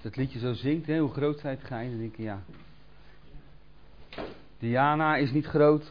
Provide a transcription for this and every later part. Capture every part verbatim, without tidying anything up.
dat liedje zo zingt, hè, hoe groot zijt gij, dan denk je, ja. Diana is niet groot.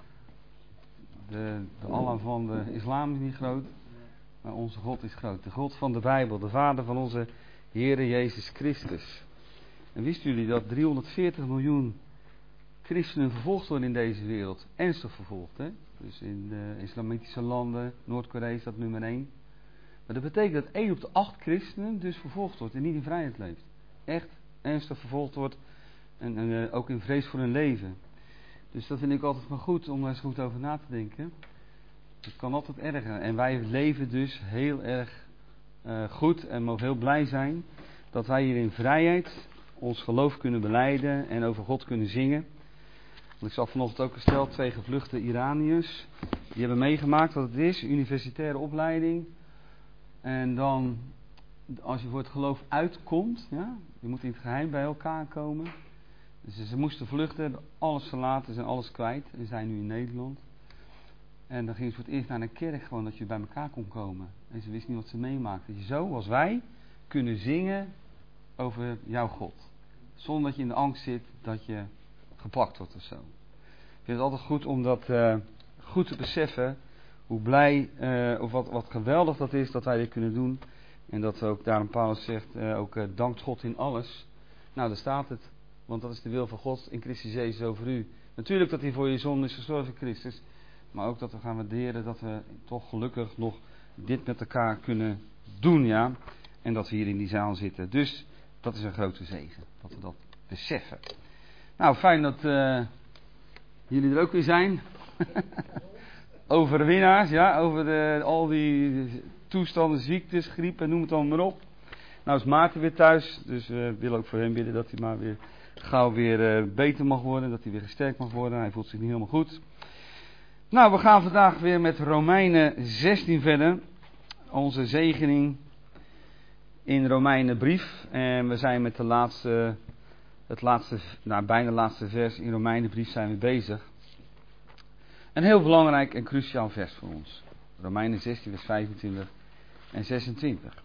De, de Allah van de islam is niet groot. Maar onze God is groot. De God van de Bijbel, de Vader van onze Heere Jezus Christus. En wisten jullie dat driehonderdveertig miljoen christenen vervolgd worden in deze wereld? Ernstig vervolgd, hè? Dus in de islamitische landen, Noord-Korea is dat nummer één. Maar dat betekent dat één op de acht christenen dus vervolgd wordt en niet in vrijheid leeft. Echt ernstig vervolgd wordt en, en uh, ook in vrees voor hun leven. Dus dat vind ik altijd maar goed om daar eens goed over na te denken. Het kan altijd erger. En wij leven dus heel erg uh, goed en mogen heel blij zijn dat wij hier in vrijheid ons geloof kunnen belijden en over God kunnen zingen. Want ik zag vanochtend ook gesteld twee gevluchte Iraniërs. Die hebben meegemaakt wat het is, universitaire opleiding. En dan, als je voor het geloof uitkomt, ja, je moet in het geheim bij elkaar komen. Dus ze moesten vluchten, hebben alles verlaten, zijn alles kwijt en zijn nu in Nederland. En dan gingen ze voor het eerst naar een kerk, gewoon dat je bij elkaar kon komen. En ze wisten niet wat ze meemaakten. Dat je zo, als wij, kunnen zingen over jouw God. Zonder dat je in de angst zit dat je gepakt wordt of zo. Ik vind het altijd goed om dat uh, goed te beseffen. Hoe blij, uh, of wat, wat geweldig dat is dat wij dit kunnen doen. En dat ook, daarom Paulus zegt, uh, ook uh, dankt God in alles. Nou, daar staat het. Want dat is de wil van God in Christus Jezus over u. Natuurlijk dat hij voor je zonde is gestorven, Christus. Maar ook dat we gaan waarderen dat we toch gelukkig nog dit met elkaar kunnen doen, ja. En dat we hier in die zaal zitten. Dus dat is een grote zegen, dat we dat beseffen. Nou, fijn dat uh, jullie er ook weer zijn. Overwinnaars, ja, over de, al die toestanden, ziektes, griep en noem het allemaal maar op. Nou is Maarten weer thuis, dus we willen ook voor hem bidden dat hij maar weer gauw weer uh, beter mag worden, dat hij weer gesterkt mag worden. Hij voelt zich niet helemaal goed. Nou, we gaan vandaag weer met Romeinen zestien verder. Onze zegening in Romeinenbrief. En we zijn met de laatste, het laatste, nou bijna laatste vers in Romeinenbrief zijn we bezig. Een heel belangrijk en cruciaal vers voor ons. Romeinen zestien vers vijfentwintig en zesentwintig.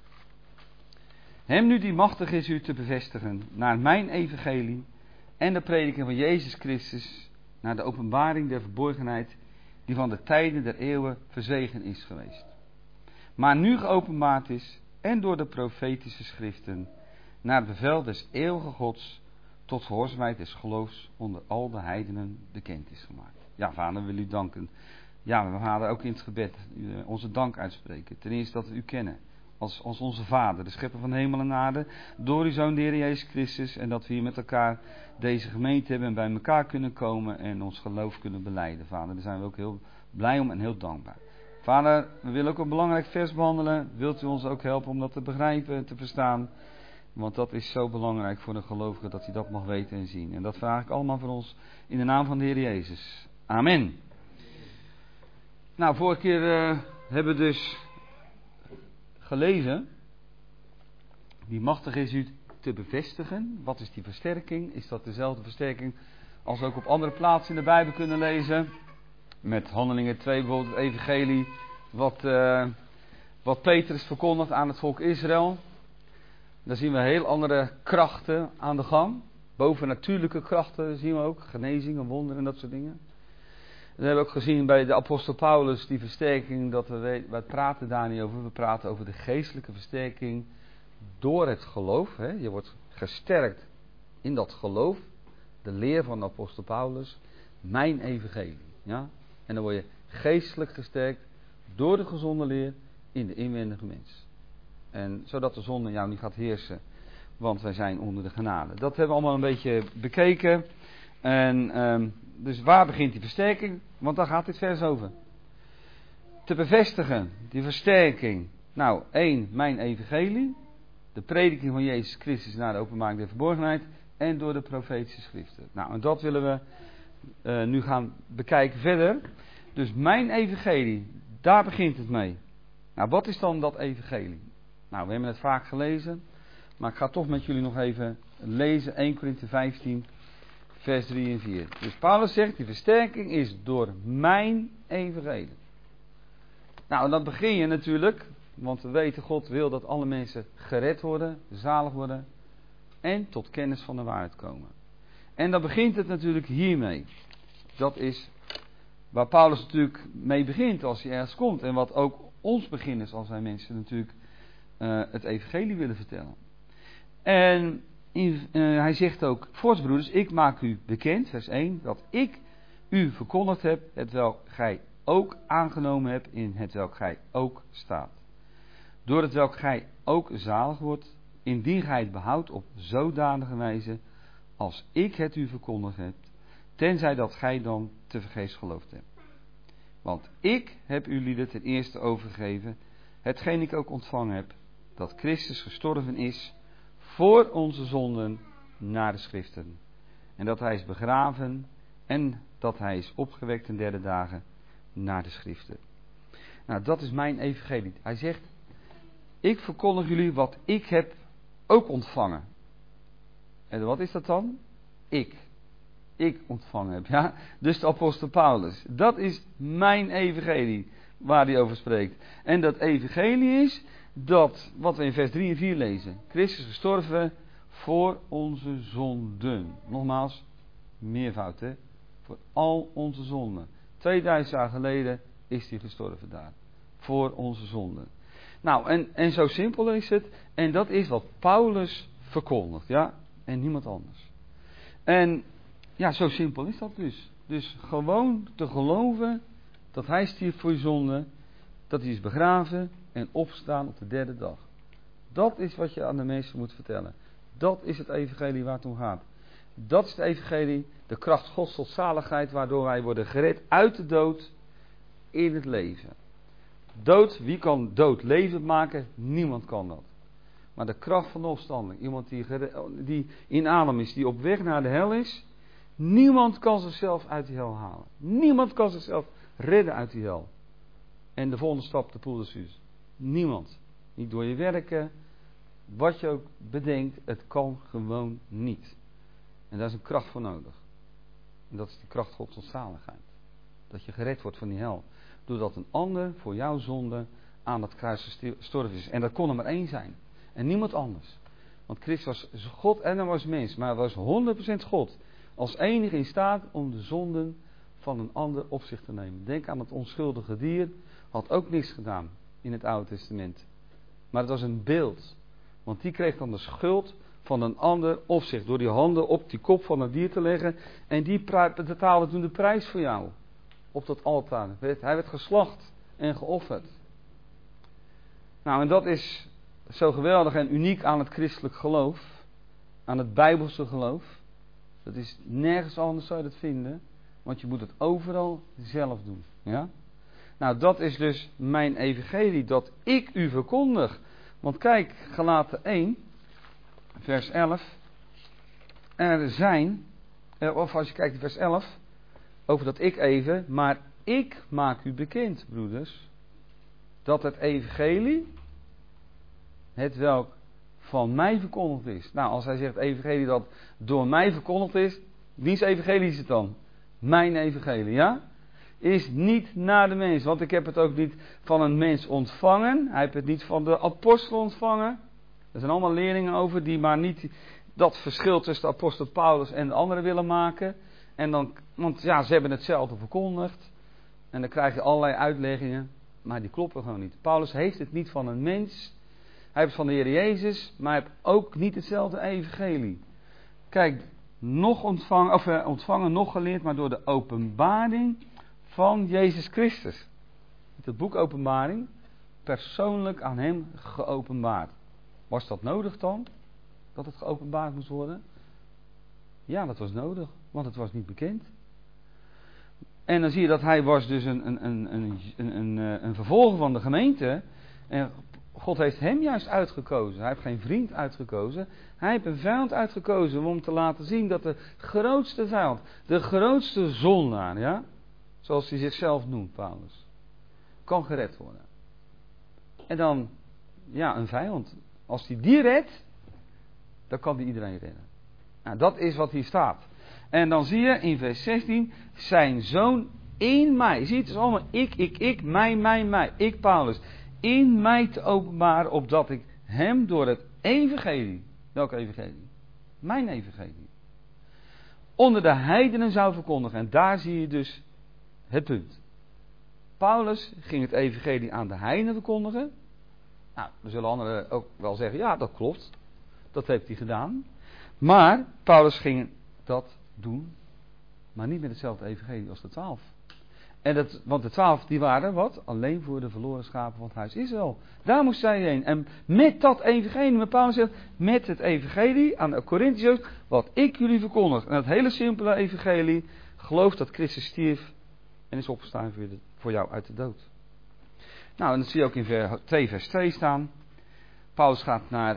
Hem nu die machtig is u te bevestigen naar mijn evangelie en de prediking van Jezus Christus naar de openbaring der verborgenheid die van de tijden der eeuwen verzwegen is geweest. Maar nu geopenbaard is en door de profetische schriften naar het bevel des eeuwige Gods tot gehoorzaamheid des geloofs onder al de heidenen bekend is gemaakt. Ja, Vader, we willen u danken. Ja, we gaan ook in het gebed onze dank uitspreken. Ten eerste dat we u kennen als, als onze Vader, de schepper van hemel en aarde, door uw Zoon de Heer Jezus Christus. En dat we hier met elkaar deze gemeente hebben en bij elkaar kunnen komen en ons geloof kunnen belijden. Vader, daar zijn we ook heel blij om en heel dankbaar. Vader, we willen ook een belangrijk vers behandelen. Wilt u ons ook helpen om dat te begrijpen en te verstaan? Want dat is zo belangrijk voor de gelovige dat hij dat mag weten en zien. En dat vraag ik allemaal voor ons in de naam van de Heer Jezus. Amen. Nou, vorige keer uh, hebben we dus gelezen. Die machtig is u te bevestigen. Wat is die versterking? Is dat dezelfde versterking als we ook op andere plaatsen in de Bijbel kunnen lezen? Met Handelingen twee bijvoorbeeld het evangelie. Wat, uh, wat Petrus verkondigt aan het volk Israël. Daar zien we heel andere krachten aan de gang. Bovennatuurlijke krachten zien we ook. Genezingen, wonderen en dat soort dingen. We hebben ook gezien bij de apostel Paulus die versterking. Dat we, weten, we praten daar niet over. We praten over de geestelijke versterking door het geloof. Hè. Je wordt gesterkt in dat geloof. De leer van de apostel Paulus. Mijn evangelie. Ja? En dan word je geestelijk gesterkt door de gezonde leer in de inwendige mens. En zodat de zonde jou niet gaat heersen. Want wij zijn onder de genade. Dat hebben we allemaal een beetje bekeken. En um, dus waar begint die versterking? Want daar gaat dit vers over. Te bevestigen, die versterking. Nou, één, mijn evangelie. De prediking van Jezus Christus naar de openbaring der verborgenheid. En door de profetische schriften. Nou, en dat willen we uh, nu gaan bekijken verder. Dus mijn evangelie, daar begint het mee. Nou, wat is dan dat evangelie? Nou, we hebben het vaak gelezen. Maar ik ga toch met jullie nog even lezen. eerste Korinthe vijftien, vers drie en vier. Dus Paulus zegt, die versterking is door mijn evangelie. Nou, en dat begin je natuurlijk. Want we weten, God wil dat alle mensen gered worden, zalig worden. en tot kennis van de waarheid komen. En dan begint het natuurlijk hiermee. Dat is waar Paulus natuurlijk mee begint als hij ergens komt. En wat ook ons begin is als wij mensen natuurlijk uh, het evangelie willen vertellen. En in, uh, hij zegt ook, vorstbroeders, ik maak u bekend, vers één, dat ik u verkondigd heb, hetwelk gij ook aangenomen hebt, in hetwelk gij ook staat. Door hetwelk gij ook zalig wordt, indien gij het behoudt op zodanige wijze, als ik het u verkondigd heb, tenzij dat gij dan tevergeefs geloofd hebt. Want ik heb u lieden ten eerste overgegeven, hetgeen ik ook ontvangen heb, dat Christus gestorven is voor onze zonden naar de schriften. En dat hij is begraven en dat hij is opgewekt ten derde dagen naar de schriften. Nou, dat is mijn evangelie. Hij zegt, ik verkondig jullie wat ik heb ook ontvangen. En wat is dat dan? Ik. Ik ontvangen heb, ja. Dus de apostel Paulus. Dat is mijn evangelie, waar hij over spreekt. En dat evangelie is dat, wat we in vers drie en vier lezen. Christus gestorven voor onze zonden. Nogmaals, meervoud, hè. Voor al onze zonden. tweeduizend jaar geleden is hij gestorven daar. Voor onze zonden. Nou, en, en zo simpel is het. En dat is wat Paulus verkondigt, ja. En niemand anders. En ja, zo simpel is dat dus. Dus gewoon te geloven dat hij stierf voor je zonde, dat hij is begraven en opstaan op de derde dag. Dat is wat je aan de mensen moet vertellen. Dat is het evangelie waar het om gaat. Dat is het evangelie, de kracht Gods tot zaligheid, waardoor wij worden gered uit de dood in het leven. Dood, wie kan dood levend maken? Niemand kan dat. Maar de kracht van de opstanding, iemand die, die in adem is, die op weg naar de hel is, niemand kan zichzelf uit die hel halen. Niemand kan zichzelf redden uit die hel. En de volgende stap, de poel des vuurs. Niemand. Niet door je werken, wat je ook bedenkt, het kan gewoon niet. En daar is een kracht voor nodig. En dat is de kracht God tot zaligheid. Dat je gered wordt van die hel. Doordat een ander voor jouw zonde aan het kruis gestorven is. En dat kon er maar één zijn. En niemand anders. Want Christus was God en hij was mens. Maar hij was honderd procent God. Als enige in staat om de zonden van een ander op zich te nemen. Denk aan het onschuldige dier. Had ook niks gedaan in het Oude Testament. Maar het was een beeld. Want die kreeg dan de schuld van een ander op zich. Door die handen op die kop van het dier te leggen. En die betaalde toen de prijs voor jou. Op dat altaar. Hij werd geslacht en geofferd. Nou, en dat is zo geweldig en uniek aan het christelijk geloof. Aan het bijbelse geloof. Dat is nergens anders zou je dat vinden. Want je moet het overal zelf doen. Ja? Nou, dat is dus mijn evangelie. Dat ik u verkondig. Want kijk, Galaten één. Vers elf. Er zijn. Of als je kijkt in vers elf. Over dat ik even. Maar ik maak u bekend, broeders. Dat het evangelie. Het welk van mij verkondigd is. Nou, als hij zegt evangelie dat door mij verkondigd is. Wiens evangelie is het dan? Mijn evangelie, ja? Is niet naar de mens. Want ik heb het ook niet van een mens ontvangen. Hij heeft het niet van de apostel ontvangen. Er zijn allemaal leerlingen over die maar niet dat verschil tussen de apostel Paulus en de anderen willen maken. En dan, want ja, ze hebben hetzelfde verkondigd. En dan krijg je allerlei uitleggingen. Maar die kloppen gewoon niet. Paulus heeft het niet van een mens. Hij heeft het van de Heer Jezus. Maar hij heeft ook niet hetzelfde evangelie. Kijk, nog ontvangen, of eh, ontvangen, nog geleerd, maar door de openbaring van Jezus Christus. Het boek Openbaring, persoonlijk aan hem geopenbaard. Was dat nodig dan? Dat het geopenbaard moest worden? Ja, dat was nodig, want het was niet bekend. En dan zie je dat hij was dus een, een, een, een, een, een, een vervolger van de gemeente. En God heeft hem juist uitgekozen. Hij heeft geen vriend uitgekozen. Hij heeft een vijand uitgekozen om te laten zien dat de grootste vijand, de grootste zondaar, ja, zoals hij zichzelf noemt, Paulus, kan gered worden. En dan, ja, een vijand. Als hij die redt, dan kan hij iedereen redden. Nou, dat is wat hier staat. En dan zie je in vers zestien, zijn zoon in mij. Je ziet, het is allemaal ik, ik, ik, mij, mij, mij. Ik, Paulus. In mij te openbaren, opdat ik hem door het evangelie. Welke evangelie? Mijn evangelie. Onder de heidenen zou verkondigen. En daar zie je dus het punt. Paulus ging het evangelie aan de heidenen verkondigen. Nou, dan zullen anderen ook wel zeggen, ja, dat klopt. Dat heeft hij gedaan. Maar Paulus ging dat doen, maar niet met hetzelfde evangelie als de twaalf. En dat, want de twaalf die waren wat? Alleen voor de verloren schapen van het huis Israël. Daar moest zij heen. En met dat evangelie, met Paulus zegt, met het evangelie aan de Corinthiërs, wat ik jullie verkondig. En dat hele simpele evangelie, geloof dat Christus stierf en is opgestaan voor, de, voor jou uit de dood. Nou, en dat zie je ook in vers twee vers twee staan. Paulus gaat naar,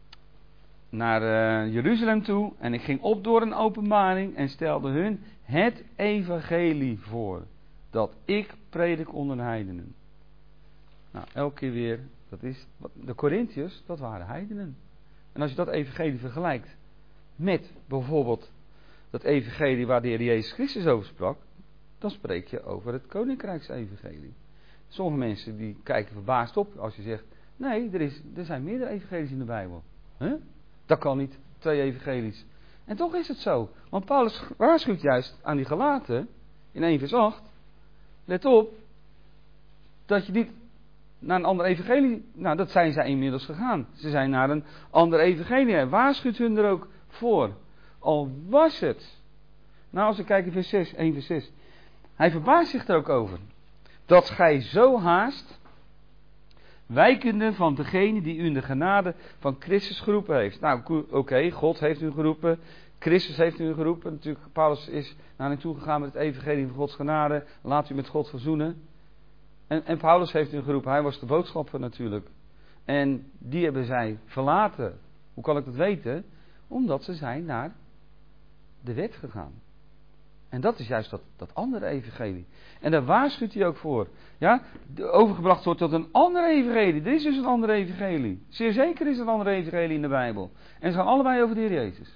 naar uh, Jeruzalem toe en ik ging op door een openbaring en stelde hun het evangelie voor. Dat ik predik onder de heidenen. Nou, elke keer weer, dat is, de Corinthiërs, dat waren heidenen. En als je dat evangelie vergelijkt met bijvoorbeeld dat evangelie waar de Heer Jezus Christus over sprak, dan spreek je over het koninkrijksevangelie. Sommige mensen die kijken verbaasd op als je zegt, nee, er, is, er zijn meerdere evangelies in de Bijbel. Huh? Dat kan niet, twee evangelies. En toch is het zo, want Paulus waarschuwt juist aan die Galaten in één vers acht, let op, dat je niet naar een ander evangelie, nou dat zijn zij inmiddels gegaan. Ze zijn naar een ander evangelie. Hij waarschuwt hun er ook voor. Al was het, nou als we kijken in vers zes, één vers zes. Hij verbaast zich er ook over. Dat gij zo haast, wijkende van degene die u in de genade van Christus geroepen heeft. Nou oké, okay, God heeft u geroepen. Christus heeft u geroepen. Natuurlijk, Paulus is naar hen toe gegaan met het evangelie van Gods genade. Laat u met God verzoenen. En, en Paulus heeft u geroepen. Hij was de boodschapper natuurlijk. En die hebben zij verlaten. Hoe kan ik dat weten? Omdat ze zijn naar de wet gegaan. En dat is juist dat, dat andere evangelie. En daar waarschuwt hij ook voor. Ja, overgebracht wordt tot een andere evangelie. Er is dus een andere evangelie. Zeer zeker is er een andere evangelie in de Bijbel. En ze gaan allebei over de Heer Jezus.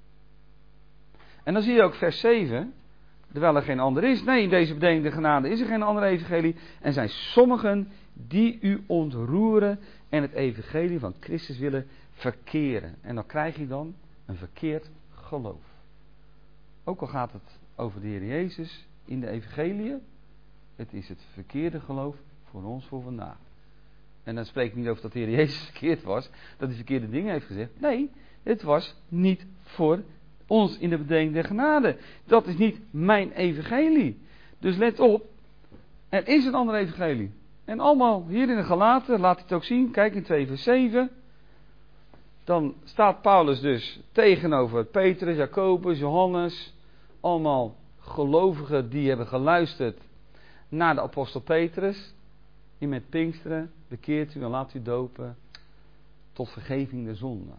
En dan zie je ook vers zeven. Terwijl er geen ander is. Nee, in deze bedenkende genade is er geen andere evangelie. En zijn sommigen die u ontroeren en het evangelie van Christus willen verkeren. En dan krijg je dan een verkeerd geloof. Ook al gaat het over de Heer Jezus in de evangeliën. Het is het verkeerde geloof voor ons voor vandaag. En dan spreek ik niet over dat de Heer Jezus verkeerd was. Dat hij verkeerde dingen heeft gezegd. Nee, het was niet voor ons in de bedenkende der genade. Dat is niet mijn evangelie. Dus let op. Er is een andere evangelie. En allemaal hier in de Galaten, laat hij het ook zien. Kijk in twee vers zeven. Dan staat Paulus dus tegenover Petrus, Jacobus, Johannes. Allemaal gelovigen die hebben geluisterd naar de apostel Petrus. Die met Pinksteren bekeert u en laat u dopen tot vergeving der zonden.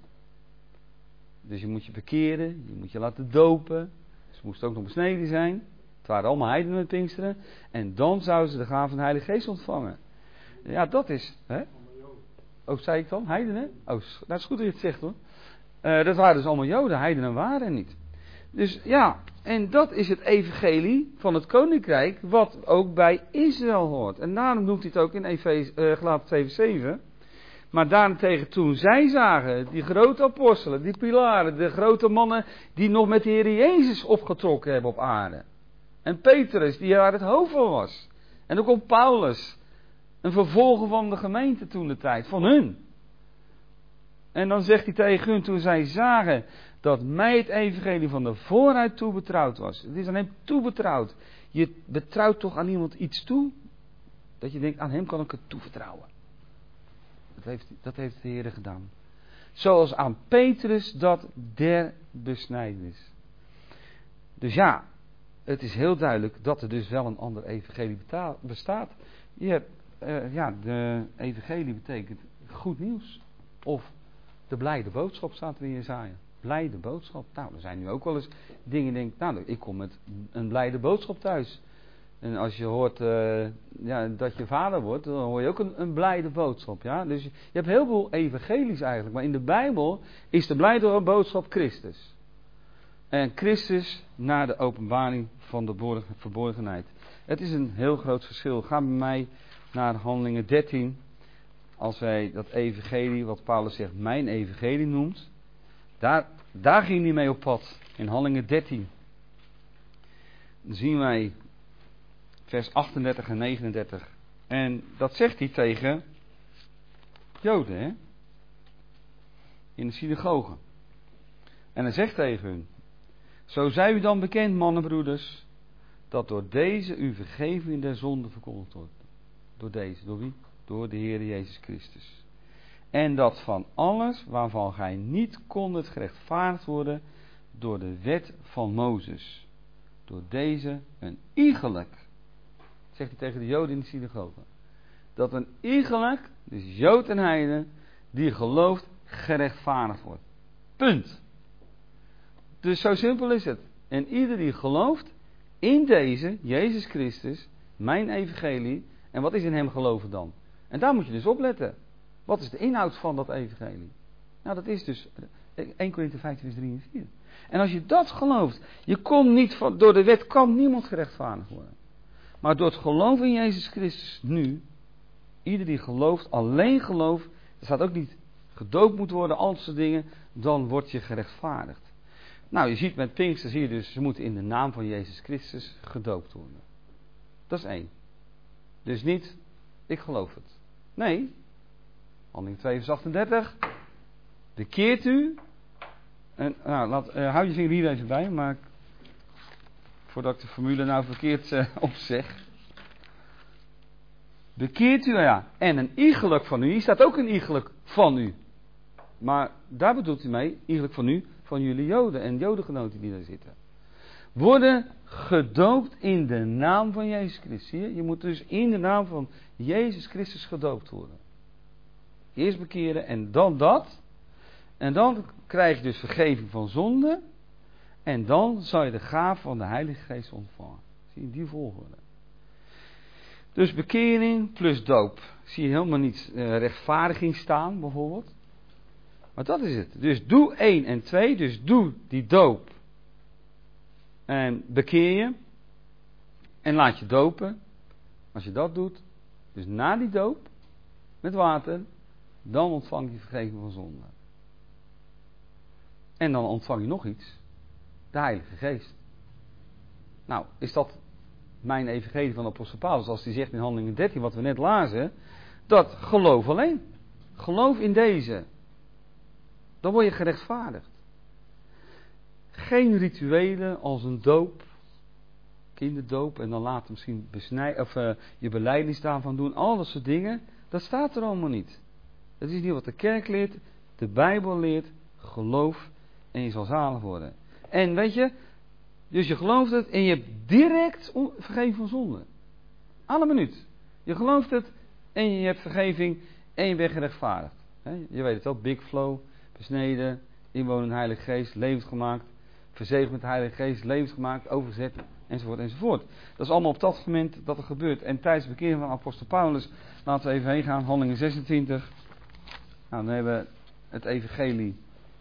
Dus je moet je bekeren, je moet je laten dopen. Ze moesten ook nog besneden zijn. Het waren allemaal heidenen met Pinksteren. En dan zouden ze de gave van de Heilige Geest ontvangen. Ja, dat is... Hè? Oh, zei ik dan? Heidenen? Oh, dat is goed dat je het zegt hoor. Uh, dat waren dus allemaal Joden, heidenen waren niet. Dus ja, en dat is het evangelie van het koninkrijk, wat ook bij Israël hoort. En daarom noemt hij het ook in Efeze, uh, Galaten twee vers zeven. Maar daarentegen toen zij zagen, die grote apostelen, die pilaren, de grote mannen die nog met de Heer Jezus opgetrokken hebben op aarde. En Petrus, die daar het hoofd van was. En ook op Paulus, een vervolger van de gemeente toen de tijd, van hun. En dan zegt hij tegen hun, toen zij zagen dat mij het evangelie van de vooruit toebetrouwd was. Het is aan hem toebetrouwd. Je betrouwt toch aan iemand iets toe, dat je denkt, aan hem kan ik het toevertrouwen. Dat heeft, dat heeft de Heer gedaan. Zoals aan Petrus dat der besnijdenis. Dus ja, het is heel duidelijk dat er dus wel een ander evangelie beta- bestaat. Je hebt, uh, ja, de evangelie betekent goed nieuws. Of de blijde boodschap staat er in Jesaja. Blijde boodschap. Nou, er zijn nu ook wel eens dingen, denk nou, ik kom met een blijde boodschap thuis. En als je hoort uh, ja, dat je vader wordt, dan hoor je ook een, een blijde boodschap. Ja? Dus je, je hebt heel veel evangelies eigenlijk. Maar in de Bijbel is de blijde boodschap Christus. En Christus naar de openbaring van de verborgenheid. Het is een heel groot verschil. Ga bij mij naar Handelingen dertien. Als wij dat evangelie, wat Paulus zegt, mijn evangelie noemt. Daar Daar ging hij mee op pad. In Handelingen dertien. Dan zien wij vers achtendertig en negenendertig. En dat zegt hij tegen Joden, hè? In de synagoge. En hij zegt tegen hun: zo zij u dan bekend, mannenbroeders, dat door deze uw vergeving der zonde verkondigd wordt. Door deze, door wie? Door de Heer Jezus Christus. En dat van alles waarvan gij niet kondet gerechtvaardigd worden door de wet van Mozes. Door deze een iegelijk, zegt hij tegen de Joden in de synagoge, dat een iegelijk, dus Jood en heiden, die gelooft, gerechtvaardigd wordt. Punt. Dus zo simpel is het. En ieder die gelooft in deze, Jezus Christus, mijn evangelie, en wat is in hem geloven dan? En daar moet je dus op letten. Wat is de inhoud van dat evangelie? Nou, dat is dus eerste Korinthe vijftien vers drie en vier. En als je dat gelooft, je komt niet van, door de wet kan niemand gerechtvaardigd worden. Maar door het geloof in Jezus Christus nu, ieder die gelooft, alleen gelooft, er staat ook niet gedoopt moet worden, al dat soort dingen, dan word je gerechtvaardigd. Nou, je ziet met Pinkster, zie je dus, ze moeten in de naam van Jezus Christus gedoopt worden. Dat is één. Dus niet, ik geloof het. Nee, Handelingen twee vers achtendertig, bekeert u, en nou, laat, uh, hou je vinger hier even bij, maar voordat ik de formule nou verkeerd uh, opzeg. Bekeert u, ja, en een iegelijk van u, hier staat ook een iegelijk van u. Maar daar bedoelt hij mee, iegelijk van u, van jullie Joden en Jodengenoten die daar zitten. Worden gedoopt in de naam van Jezus Christus. Zie je? Je moet dus in de naam van Jezus Christus gedoopt worden. Eerst bekeren en dan dat. En dan krijg je dus vergeving van zonde. En dan zal je de gave van de Heilige Geest ontvangen. Zie je, die volgorde. Dus bekering plus doop. Zie je helemaal niet uh, rechtvaardiging staan bijvoorbeeld. Maar dat is het. Dus doe één en twee. Dus doe die doop. En bekeer je. En laat je dopen. Als je dat doet. Dus na die doop. Met water. Dan ontvang je vergeving van zonde. En dan ontvang je nog iets. De Heilige Geest. Nou, is dat mijn evangelie van de apostel Paulus. Als hij zegt in Handelingen dertien. Wat we net lazen. Dat geloof alleen. Geloof in deze. Dan word je gerechtvaardigd. Geen rituelen als een doop, kinderdoop en dan later misschien besnij, of, uh, je belijdenis daarvan doen. Al dat soort dingen, dat staat er allemaal niet. Dat is niet wat de kerk leert, de Bijbel leert, geloof en je zal zalig worden. En weet je, dus je gelooft het en je hebt direct vergeving van zonde. Alle minuut. Je gelooft het en je hebt vergeving en je bent gerechtvaardigd. He, je weet het wel, big flow. Besneden, inwonen in de Heilige Geest, levend gemaakt, verzegeld met de Heilige Geest, levend gemaakt, overgezet, enzovoort, enzovoort. Dat is allemaal op dat moment dat er gebeurt. En tijdens de bekering van apostel Paulus, laten we even heen gaan, Handelingen zesentwintig. Nou, dan hebben we het evangelie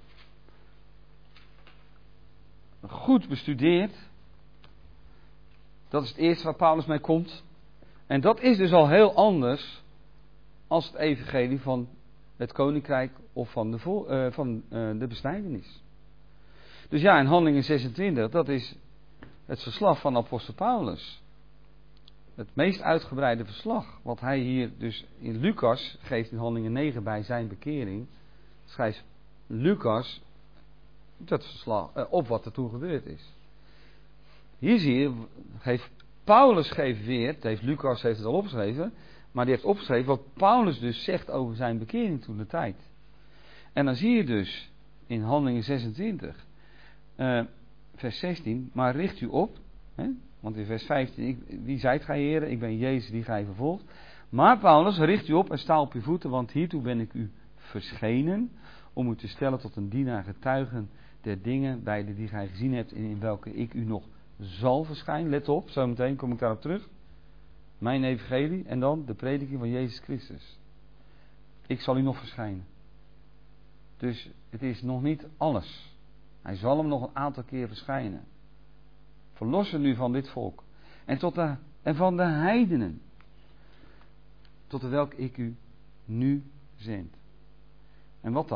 goed bestudeerd. Dat is het eerste waar Paulus mee komt. En dat is dus al heel anders als het evangelie van het koninkrijk of van de, vo- uh, van, uh, de besnijdenis. Dus ja, in Handelingen zesentwintig, dat is het verslag van apostel Paulus. Het meest uitgebreide verslag. Wat hij hier dus in Lucas geeft in Handelingen negen bij zijn bekering. Schrijft Lucas dat verslag uh, op wat er toen gebeurd is. Hier zie je, heeft Paulus geeft weer, het heeft Lucas heeft het al opgeschreven, maar die heeft opgeschreven wat Paulus dus zegt over zijn bekering toen de tijd. En dan zie je dus in Handelingen zesentwintig, uh, vers zestien, maar richt u op, hè, want in vers vijftien, ik, wie zijt gij heren? Ik ben Jezus die gij vervolgt. Maar Paulus, richt u op en sta op uw voeten, want hiertoe ben ik u verschenen, om u te stellen tot een dienaar getuigen der dingen bij de die gij gezien hebt en in welke ik u nog zal verschijnen. Let op, zometeen kom ik daarop terug. Mijn evangelie en dan de prediking van Jezus Christus. Ik zal u nog verschijnen. Dus het is nog niet alles. Hij zal hem nog een aantal keer verschijnen. Verlossen nu van dit volk. En, tot de, en van de heidenen. Tot de welke ik u nu zend. En wat dan?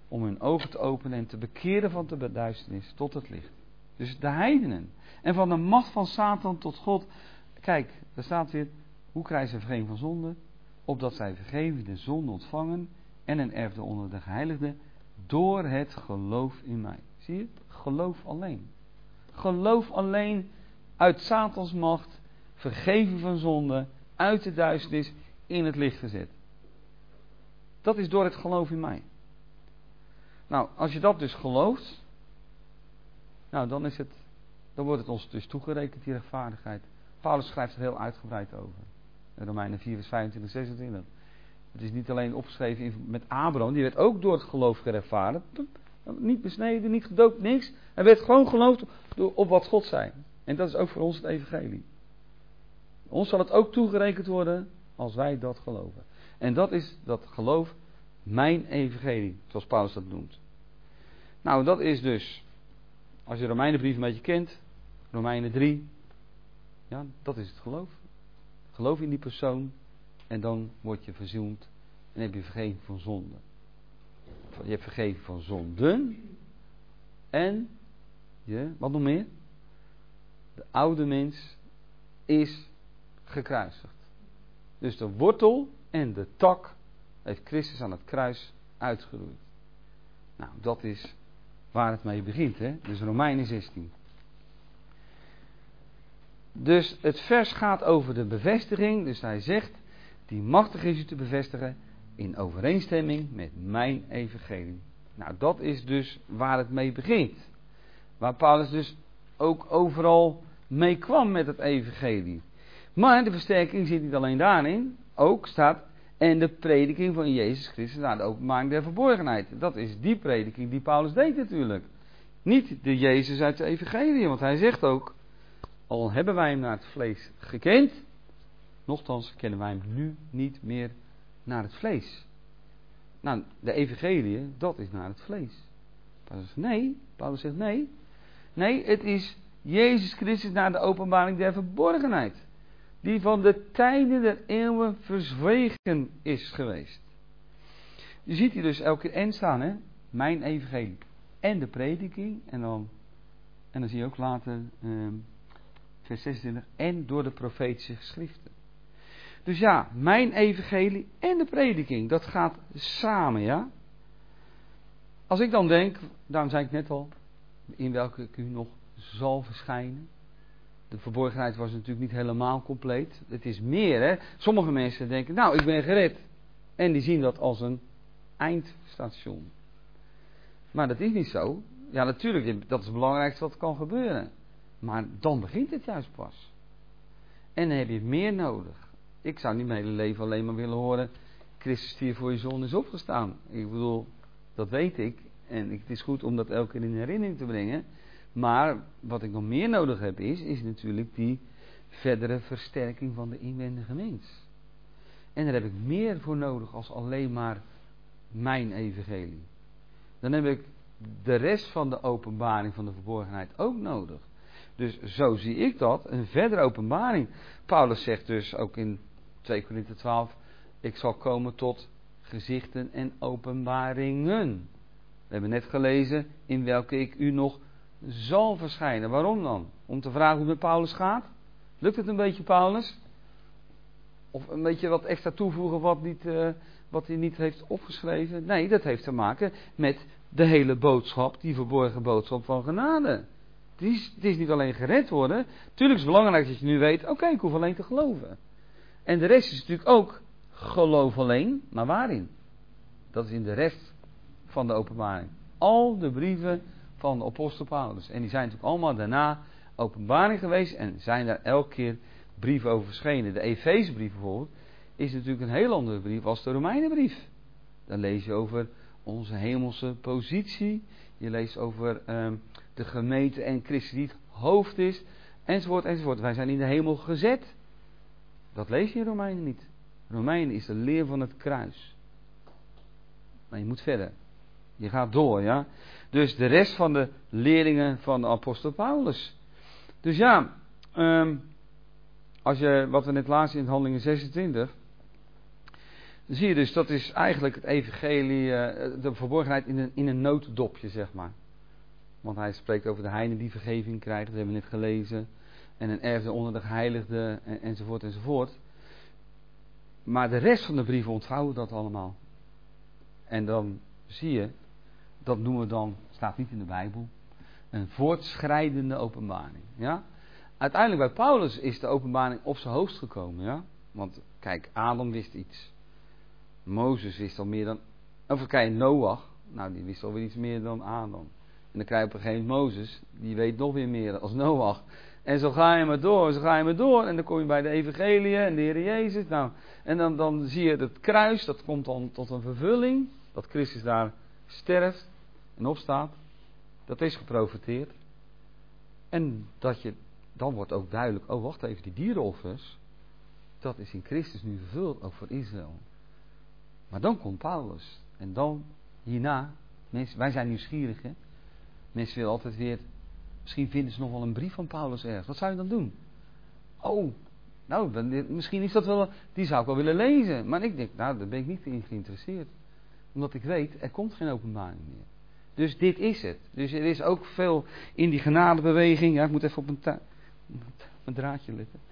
om hun ogen te openen en te bekeren van de duisternis tot het licht. Dus de heidenen. En van de macht van Satan tot God. Kijk, daar staat weer, hoe krijgen ze vergeving van zonde? Opdat zij vergeven de zonde ontvangen en een erfde onder de geheiligden door het geloof in mij. Zie je? Geloof alleen. Geloof alleen uit Satans macht, vergeven van zonde, uit de duisternis in het licht gezet. Dat is door het geloof in mij. Nou, als je dat dus gelooft, nou dan is het, dan wordt het ons dus toegerekend, die rechtvaardigheid. Paulus schrijft er heel uitgebreid over. In Romeinen vier, vers vijfentwintig, zesentwintig. Het is niet alleen opgeschreven in, met Abraham, die werd ook door het geloof gerechtvaardigd. Niet besneden, niet gedoopt, niks. Hij werd gewoon geloofd door, op wat God zei. En dat is ook voor ons het evangelie. Ons zal het ook toegerekend worden als wij dat geloven. En dat is dat geloof, mijn evangelie, zoals Paulus dat noemt. Nou, dat is dus, als je de Romeinenbrief een beetje kent, Romeinen drie, ja, dat is het geloof. Geloof in die persoon en dan word je verzoend en heb je vergeving van zonde. Je hebt vergeving van zonden en, je, wat nog meer? De oude mens is gekruisigd. Dus de wortel en de tak heeft Christus aan het kruis uitgeroeid. Nou, dat is waar het mee begint, hè? Dus Romeinen zestien. Dus het vers gaat over de bevestiging. Dus hij zegt, die machtig is u te bevestigen in overeenstemming met mijn evangelie. Nou, dat is dus waar het mee begint. Waar Paulus dus ook overal mee kwam met het evangelie. Maar de versterking zit niet alleen daarin. Ook staat, en de prediking van Jezus Christus naar de openbaring der verborgenheid. Dat is die prediking die Paulus deed natuurlijk. Niet de Jezus uit de evangelie, want hij zegt ook, al hebben wij hem naar het vlees gekend, nochtans kennen wij hem nu niet meer naar het vlees. Nou, de evangelie, dat is naar het vlees. Paulus zegt nee, Paulus zegt nee. Nee, het is Jezus Christus naar de openbaring der verborgenheid. Die van de tijden der eeuwen verzwegen is geweest. Je ziet hier dus elke keer en staan, hè? Mijn evangelie. En de prediking. En dan, en dan zie je ook later, uh, vers zesentwintig. En door de profetische geschriften. Dus ja, mijn evangelie en de prediking. Dat gaat samen, ja. Als ik dan denk, daarom zei ik net al, in welke ik u nog zal verschijnen. De verborgenheid was natuurlijk niet helemaal compleet. Het is meer, hè. Sommige mensen denken, nou, ik ben gered. En die zien dat als een eindstation. Maar dat is niet zo. Ja, natuurlijk, dat is het belangrijkste wat kan gebeuren. Maar dan begint het juist pas. En dan heb je meer nodig. Ik zou niet mijn hele leven alleen maar willen horen, Christus stierf voor je zonde is opgestaan. Ik bedoel, dat weet ik. En het is goed om dat elke keer in herinnering te brengen. Maar wat ik nog meer nodig heb is, is natuurlijk die verdere versterking van de inwendige mens. En daar heb ik meer voor nodig als alleen maar mijn evangelie. Dan heb ik de rest van de openbaring van de verborgenheid ook nodig. Dus zo zie ik dat, een verdere openbaring. Paulus zegt dus ook in twee Korinthe twaalf, ik zal komen tot gezichten en openbaringen. We hebben net gelezen in welke ik u nog zal verschijnen. Waarom dan? Om te vragen hoe het met Paulus gaat? Lukt het een beetje, Paulus? Of een beetje wat extra toevoegen wat, niet, uh, wat hij niet heeft opgeschreven? Nee, dat heeft te maken met de hele boodschap, die verborgen boodschap van genade. Het is, het is niet alleen gered worden. Tuurlijk is het belangrijk dat je nu weet, oké, okay, ik hoef alleen te geloven. En de rest is natuurlijk ook geloof alleen, maar waarin? Dat is in de rest van de openbaring. Al de brieven van de apostel Paulus. En die zijn natuurlijk allemaal daarna openbaring geweest en zijn daar elke keer brieven over verschenen. De Efezebrief bijvoorbeeld is natuurlijk een heel andere brief als de Romeinenbrief. Dan lees je over onze hemelse positie. Je leest over um, de gemeente en Christus die het hoofd is. Enzovoort, enzovoort. Wij zijn in de hemel gezet. Dat lees je in Romeinen niet. Romeinen is de leer van het kruis. Maar je moet verder. Je gaat door, ja. Dus de rest van de leerlingen van de apostel Paulus. Dus ja, um, als je, wat we net lazen in Handelingen zesentwintig. Dan zie je dus, dat is eigenlijk het evangelie, uh, de verborgenheid in een, in een nooddopje, zeg maar. Want hij spreekt over de heiden die vergeving krijgen, dat hebben we net gelezen. En een erfde onder de geheiligden, en, enzovoort, enzovoort. Maar de rest van de brieven ontvouwen dat allemaal. En dan zie je, dat noemen we dan, staat niet in de Bijbel, een voortschrijdende openbaring. Ja? Uiteindelijk bij Paulus is de openbaring op zijn hoogst gekomen. Ja? Want kijk, Adam wist iets. Mozes wist al meer dan... Of kijk, Noach, nou die wist alweer iets meer dan Adam. En dan krijg je op een gegeven moment Mozes, die weet nog weer meer als Noach. En zo ga je maar door, zo ga je maar door. En dan kom je bij de evangelie en de Heer Jezus. Nou, en dan, dan zie je het kruis, dat komt dan tot een vervulling. Dat Christus daar sterft en opstaat. Dat is geprofeteerd. En dat je, dan wordt ook duidelijk, oh wacht even, die dierenoffers, dat is in Christus nu vervuld, ook voor Israël. Maar dan komt Paulus. En dan, hierna, mensen, wij zijn nieuwsgierig, hè. Mensen willen altijd weer, misschien vinden ze nog wel een brief van Paulus ergens. Wat zou je dan doen? Oh, nou, dan, misschien is dat wel, die zou ik wel willen lezen. Maar ik denk, nou, daar ben ik niet in geïnteresseerd. Omdat ik weet, er komt geen openbaring meer. Dus dit is het. Dus er is ook veel in die genadebeweging. Ja, ik moet even op mijn, ta- mijn draadje letten.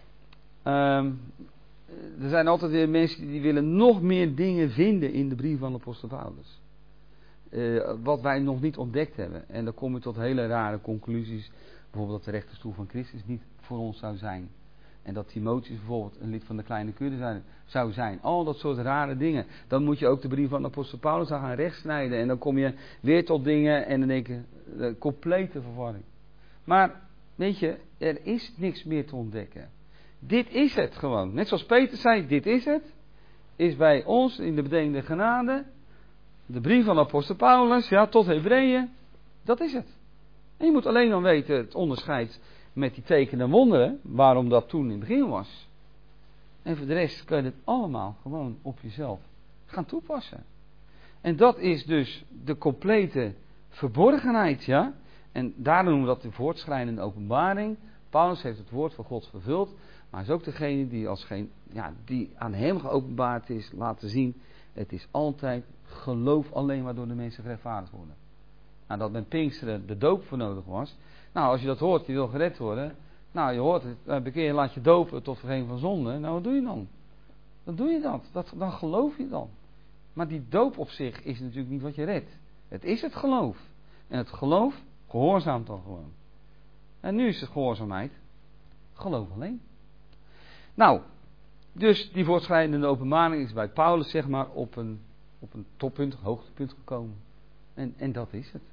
Um, er zijn altijd weer mensen die willen nog meer dingen vinden in de brief van de apostel Paulus. Uh, wat wij nog niet ontdekt hebben. En dan kom je tot hele rare conclusies. Bijvoorbeeld dat de rechterstoel van Christus niet voor ons zou zijn. En dat Timotheus bijvoorbeeld een lid van de kleine kudde zijn, zou zijn. Al dat soort rare dingen. Dan moet je ook de brief van de apostel Paulus aan gaan rechtsnijden. En dan kom je weer tot dingen en dan denk je, uh, complete verwarring. Maar, weet je, er is niks meer te ontdekken. Dit is het gewoon. Net zoals Peter zei, dit is het. Is bij ons in de bedenkende genade. De brief van de apostel Paulus, ja, tot Hebreeën. Dat is het. En je moet alleen dan weten het onderscheid met die tekenen en wonderen, waarom dat toen in het begin was. En voor de rest kun je het allemaal gewoon op jezelf gaan toepassen. En dat is dus de complete verborgenheid, ja. En daarom noemen we dat de voortschrijdende openbaring. Paulus heeft het woord van God vervuld, maar is ook degene die, als geen, ja, die aan hem geopenbaard is, laten zien, het is altijd geloof alleen waardoor de mensen gerechtvaardigd worden. Nou, dat met Pinksteren de doop voor nodig was. Nou, als je dat hoort, je wil gered worden. Nou, je hoort het, bekeer, laat je dopen tot vergeving van zonde. Nou, wat doe je dan? Dan doe je dat. dat. Dan geloof je dan. Maar die doop op zich is natuurlijk niet wat je redt. Het is het geloof. En het geloof gehoorzaamt dan gewoon. En nu is de gehoorzaamheid geloof alleen. Nou, dus die voortschrijdende openbaring is bij Paulus, zeg maar, op een, op een toppunt, hoogtepunt gekomen. En, en dat is het.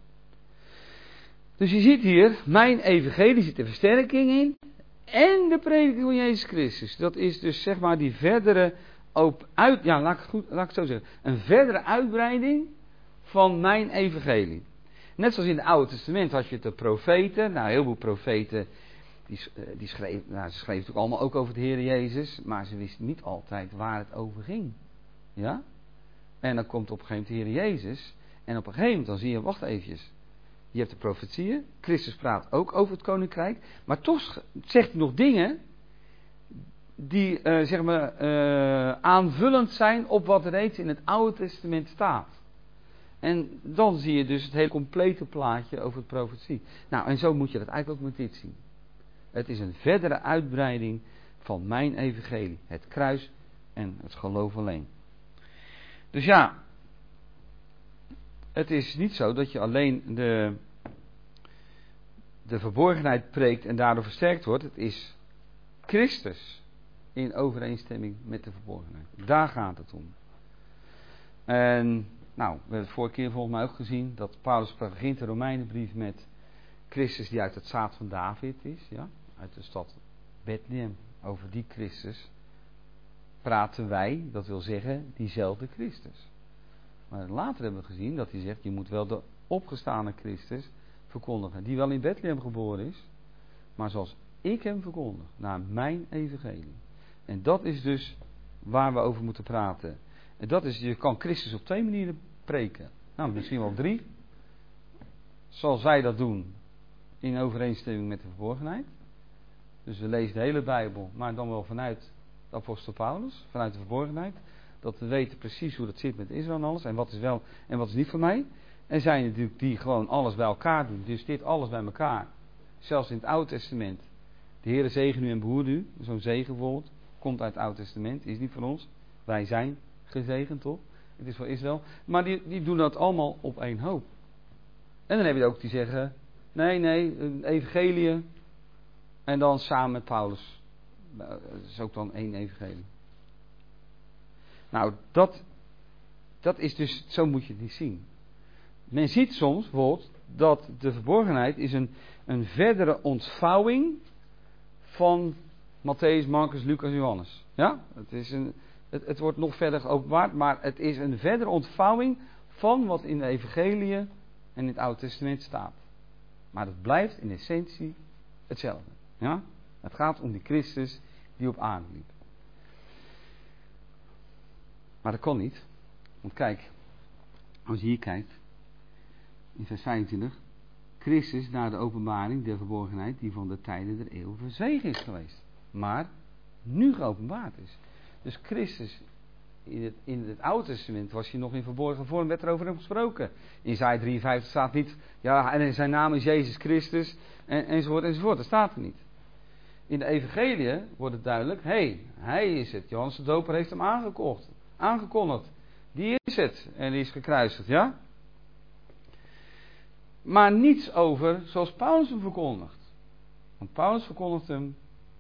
Dus je ziet hier, mijn evangelie zit de versterking in. En de prediking van Jezus Christus. Dat is dus zeg maar die verdere, op, uit, ja laat ik, het goed, laat ik het zo zeggen. Een verdere uitbreiding van mijn evangelie. Net zoals in het Oude Testament had je de profeten. Nou, heel veel profeten, die, die schreven, nou, ze schreven natuurlijk allemaal ook over de Heer Jezus. Maar ze wisten niet altijd waar het over ging. Ja? En dan komt op een gegeven moment de Heer Jezus. En op een gegeven moment dan zie je, wacht eventjes. Je hebt de profetieën. Christus praat ook over het koninkrijk. Maar toch zegt hij nog dingen die uh, zeg maar, uh, aanvullend zijn op wat reeds in het Oude Testament staat. En dan zie je dus het hele complete plaatje over het profetie. Nou, en zo moet je dat eigenlijk ook met dit zien. Het is een verdere uitbreiding van mijn evangelie. Het kruis en het geloof alleen. Dus ja, het is niet zo dat je alleen de, de verborgenheid preekt en daardoor versterkt wordt. Het is Christus in overeenstemming met de verborgenheid. Daar gaat het om. En nou, we hebben het vorige keer volgens mij ook gezien dat Paulus begint de Romeinenbrief met Christus die uit het zaad van David is. Ja? Uit de stad Bethlehem. Over die Christus praten wij, dat wil zeggen diezelfde Christus. Maar later hebben we gezien dat hij zegt, je moet wel de opgestane Christus verkondigen. Die wel in Bethlehem geboren is, maar zoals ik hem verkondig, naar mijn evangelie. En dat is dus waar we over moeten praten. En dat is, je kan Christus op twee manieren preken. Nou, misschien wel drie. Zoals wij dat doen, in overeenstemming met de verborgenheid. Dus we lezen de hele Bijbel, maar dan wel vanuit de apostel Paulus, vanuit de verborgenheid. dat we weten precies hoe dat zit met Israël en alles. En wat is wel en wat is niet voor mij. En zijn er natuurlijk die gewoon alles bij elkaar doen. Dus dit alles bij elkaar. Zelfs in het Oude Testament. De Heere zegen u en behoede u. Zo'n zegen bijvoorbeeld. Komt uit het Oude Testament. Is niet van ons. Wij zijn gezegend, toch? Het is voor Israël. Maar die, die doen dat allemaal op één hoop. En dan heb je ook die zeggen... Nee, nee, een evangelie. En dan samen met Paulus. Dat is ook dan één evangelie. Nou, dat, dat is dus... Zo moet je het niet zien. Men ziet soms bijvoorbeeld dat de verborgenheid is een, een verdere ontvouwing van Mattheüs, Marcus, Lucas en Johannes. Ja? Het, is een, het, het wordt nog verder geopenbaard, maar het is een verdere ontvouwing van wat in de Evangeliën en in het Oude Testament staat. Maar het blijft in essentie hetzelfde. Ja? Het gaat om die Christus die op aarde liep. Maar dat kon niet. Want kijk, als je hier kijkt, in vers vijfentwintig, Christus na de openbaring der verborgenheid die van de tijden der eeuw verzwegen is geweest. Maar nu geopenbaard is. Dus Christus, in het, in het Oude Testament was hij nog in verborgen vorm, werd er over hem gesproken. In Jesaja drieënvijftig staat niet, ja, en zijn naam is Jezus Christus, en, enzovoort, enzovoort. Dat staat er niet. In de Evangelie wordt het duidelijk, hé, hey, hij is het. Johannes de Doper heeft hem aangekocht, aangekondigd. Die is het. En die is gekruisigd, ja? Maar niets over zoals Paulus hem verkondigt. Want Paulus verkondigt hem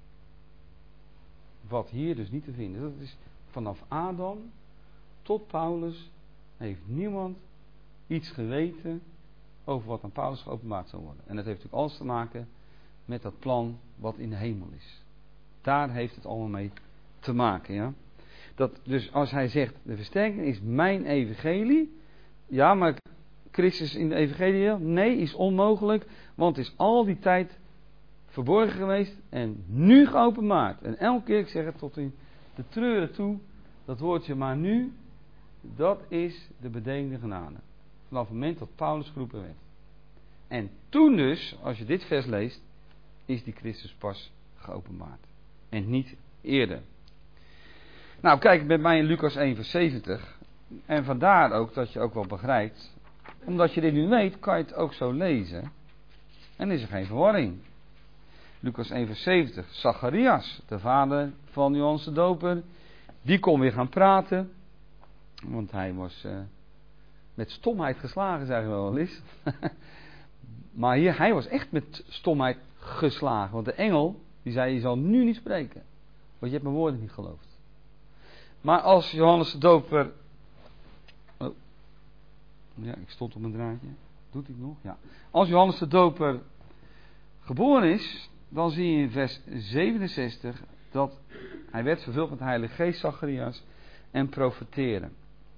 wat hier dus niet te vinden is. Dat is vanaf Adam tot Paulus heeft niemand iets geweten over wat aan Paulus geopenbaard zou worden. En dat heeft natuurlijk alles te maken met dat plan wat in de hemel is. Daar heeft het allemaal mee te maken, ja. Dat dus als hij zegt, de versterking is mijn evangelie. Ja, maar Christus in de evangelie? Nee, is onmogelijk. Want het is al die tijd verborgen geweest en nu geopenbaard. En elke keer, ik zeg het tot in de treuren toe, dat woordje maar nu, dat is de bedenkende genade. Vanaf het moment dat Paulus geroepen werd. En toen dus, als je dit vers leest, is die Christus pas geopenbaard. En niet eerder. Nou, kijk met mij in Lucas één vers zeventig. En vandaar ook dat je ook wel begrijpt. Omdat je dit nu weet, kan je het ook zo lezen. En is er geen verwarring. Lucas één vers zeventig. Zacharias, de vader van Johannes de Doper. Die kon weer gaan praten. Want hij was uh, met stomheid geslagen, zeggen we wel eens. Maar hier, hij was echt met stomheid geslagen. Want de engel, die zei, je zal nu niet spreken. Want je hebt mijn woorden niet geloofd. Maar als Johannes de Doper... Oh. Ja, ik stond op mijn draadje. Doet hij het nog? Ja. Als Johannes de Doper geboren is, dan zie je in vers zevenenzestig dat hij werd vervuld met de Heilige Geest, Zacharias, en profeteren.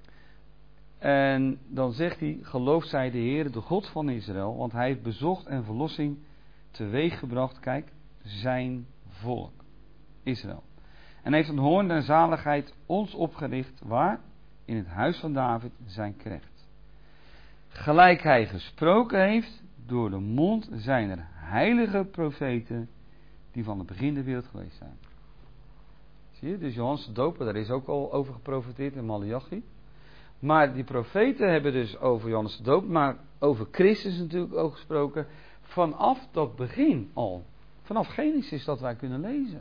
En dan zegt hij, gelooft zij de Heer, de God van Israël, want hij heeft bezocht en verlossing teweeggebracht, kijk, zijn volk, Israël. En heeft een hoorn der zaligheid ons opgericht, waar? In het huis van David zijn knecht. Gelijk hij gesproken heeft door de mond zijner heilige profeten, die van het begin der wereld geweest zijn. Zie je, dus Johannes de Doper, daar is ook al over geprofeteerd in Maleachi. Maar die profeten hebben dus over Johannes de Doper, maar over Christus natuurlijk ook gesproken, vanaf dat begin al. Vanaf Genesis dat wij kunnen lezen.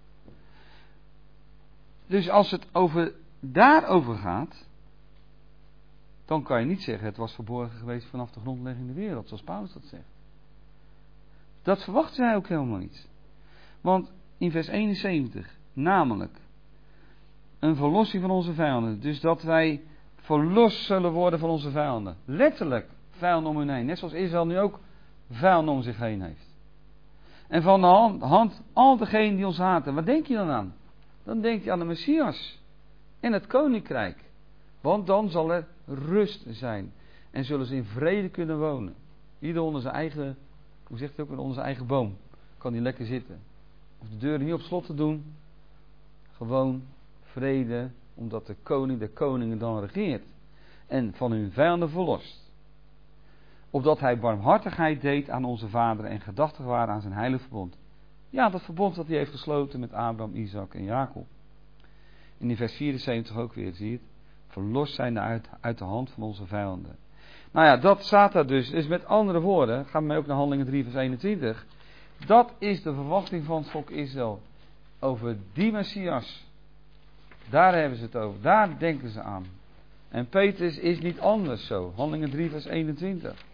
Dus als het over, daarover gaat, dan kan je niet zeggen het was verborgen geweest vanaf de grondlegging der wereld, zoals Paulus dat zegt. Dat verwachten zij ook helemaal niet. Want in vers eenenzeventig, namelijk een verlossing van onze vijanden. Dus dat wij verlost zullen worden van onze vijanden. Letterlijk vijanden om hun heen. Net zoals Israël nu ook vijanden om zich heen heeft. En van de hand, hand al degenen die ons haten. Wat denk je dan aan? Dan denk je aan de Messias en het koninkrijk. Want dan zal er rust zijn. En zullen ze in vrede kunnen wonen. Ieder onder zijn eigen, hoe zegt het ook, onder zijn eigen boom. Kan die lekker zitten. Of de deuren niet op slot te doen. Gewoon vrede, omdat de koning der koningen dan regeert. En van hun vijanden verlost. Opdat hij barmhartigheid deed aan onze vaderen en gedachtig waren aan zijn heilig verbond. Ja, dat verbond dat hij heeft gesloten met Abraham, Isaac en Jacob. En in vers vierenzeventig ook weer, zie je het? Verlost zijn uit, uit de hand van onze vijanden. Nou ja, dat staat daar dus. Dus met andere woorden, gaan we ook naar Handelingen drie vers eenentwintig. Dat is de verwachting van het volk Israël. Over die Messias. Daar hebben ze het over. Daar denken ze aan. En Petrus is niet anders zo. Handelingen drie vers eenentwintig.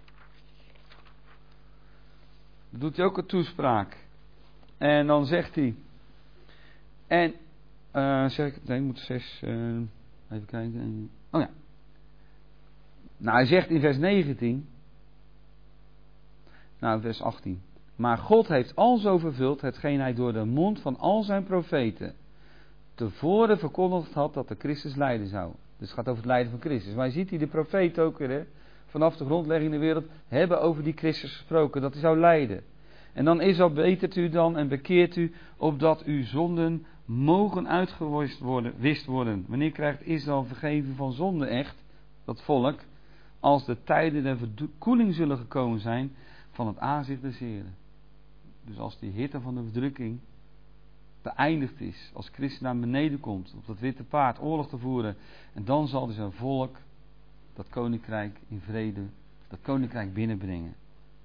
Dan doet hij ook een toespraak. En dan zegt hij. En. Uh, zeg ik. Nee, ik moet zes. Uh, even kijken. Oh ja. Nou, hij zegt in vers negentien. Nou, vers achttien. Maar God heeft al zo vervuld hetgeen hij door de mond van al zijn profeten tevoren verkondigd had dat de Christus lijden zou. Dus het gaat over het lijden van Christus. Maar je ziet hier de profeten ook weer, hè, vanaf de grondlegging in de wereld, hebben over die Christus gesproken, dat hij zou lijden. En dan is al betert u dan en bekeert u, opdat uw zonden mogen uitgewist worden, wist worden. Wanneer krijgt Israël vergeving van zonde echt, dat volk, als de tijden der verkoeling zullen gekomen zijn van het aanzicht des Heren. Dus als die hitte van de verdrukking beëindigd is, als Christus naar beneden komt, op dat witte paard oorlog te voeren, en dan zal hij zijn volk, dat koninkrijk in vrede, dat koninkrijk binnenbrengen.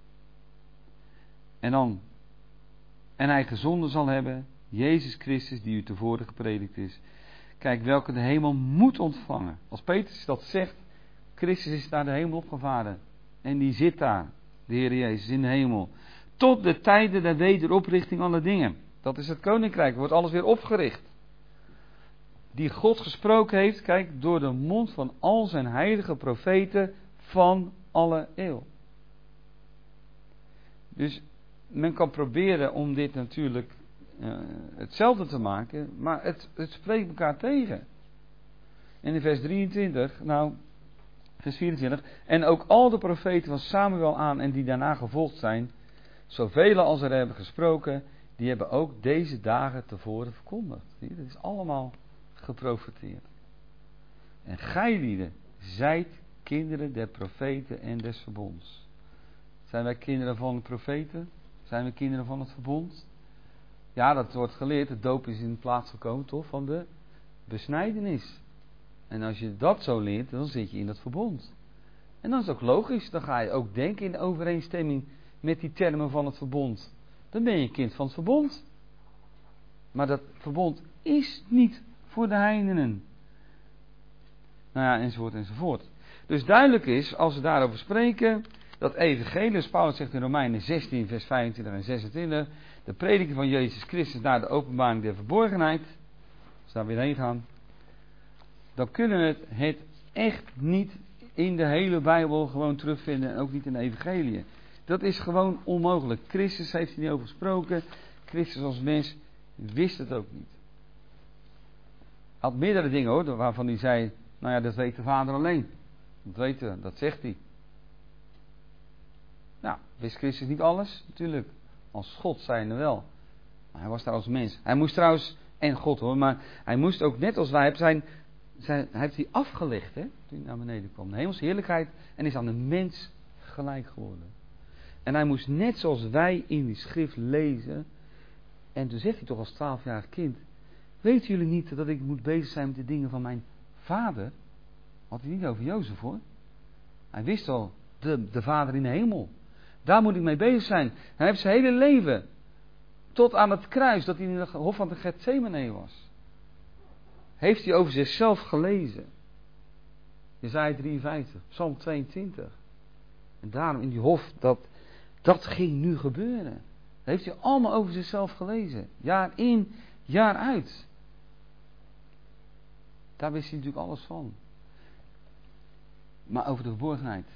En dan, en hij gezonden zal hebben, Jezus Christus, die u tevoren gepredikt is. Kijk, welke de hemel moet ontvangen. Als Petrus dat zegt, Christus is naar de hemel opgevaren. En die zit daar, de Heer Jezus, in de hemel. Tot de tijden der wederoprichting alle dingen. Dat is het koninkrijk, er wordt alles weer opgericht. Die God gesproken heeft, kijk, door de mond van al zijn heilige profeten van alle eeuw. Dus men kan proberen om dit natuurlijk uh, hetzelfde te maken, maar het, het spreekt elkaar tegen. En in vers drieëntwintig, nou, vers vierentwintig, en ook al de profeten van Samuel aan en die daarna gevolgd zijn, zoveel als er hebben gesproken, die hebben ook deze dagen tevoren verkondigd. Zie je, dat is allemaal geprofeteerd. En gij lieden, zijt kinderen der profeten en des verbonds. Zijn wij kinderen van de profeten? Zijn we kinderen van het verbond? Ja, dat wordt geleerd. De doop is in plaats gekomen, toch, van de besnijdenis. En als je dat zo leert, dan zit je in dat verbond. En dan is het ook logisch. Dan ga je ook denken in overeenstemming met die termen van het verbond. Dan ben je een kind van het verbond. Maar dat verbond is niet voor de heidenen. Nou ja, enzovoort enzovoort. Dus duidelijk is, als we daarover spreken, dat evangelie, Paulus zegt in Romeinen zestien, vers vijfentwintig en zesentwintig, de prediking van Jezus Christus naar de openbaring der verborgenheid, als we daar weer heen gaan, dan kunnen we het, het echt niet in de hele Bijbel gewoon terugvinden en ook niet in de evangelie. Dat is gewoon onmogelijk. Christus heeft er niet over gesproken. Christus als mens wist het ook niet. Hij had meerdere dingen hoor, waarvan hij zei, nou ja, dat weet de Vader alleen. Dat weet hij, dat zegt hij. Nou, wist Christus niet alles? Natuurlijk. Als God zijnde wel. Maar hij was daar als mens. Hij moest trouwens, en God hoor, maar hij moest ook net als wij, zijn, zijn, hij heeft die afgelegd hè, toen hij naar beneden kwam. De hemelse heerlijkheid en is aan de mens gelijk geworden. En hij moest net zoals wij in die schrift lezen. En toen zegt hij toch als twaalfjarig kind, weten jullie niet dat ik moet bezig zijn met de dingen van mijn vader? Had hij niet over Jozef hoor. Hij wist al, de, de vader in de hemel. Daar moet ik mee bezig zijn. Hij heeft zijn hele leven, tot aan het kruis, dat hij in de hof van de Getsemane was, heeft hij over zichzelf gelezen. Jesaja drieënvijftig, Psalm tweeëntwintig. En daarom in die hof, dat, dat ging nu gebeuren. Dat heeft hij allemaal over zichzelf gelezen. Jaar in, jaar uit. Daar wist hij natuurlijk alles van. Maar over de verborgenheid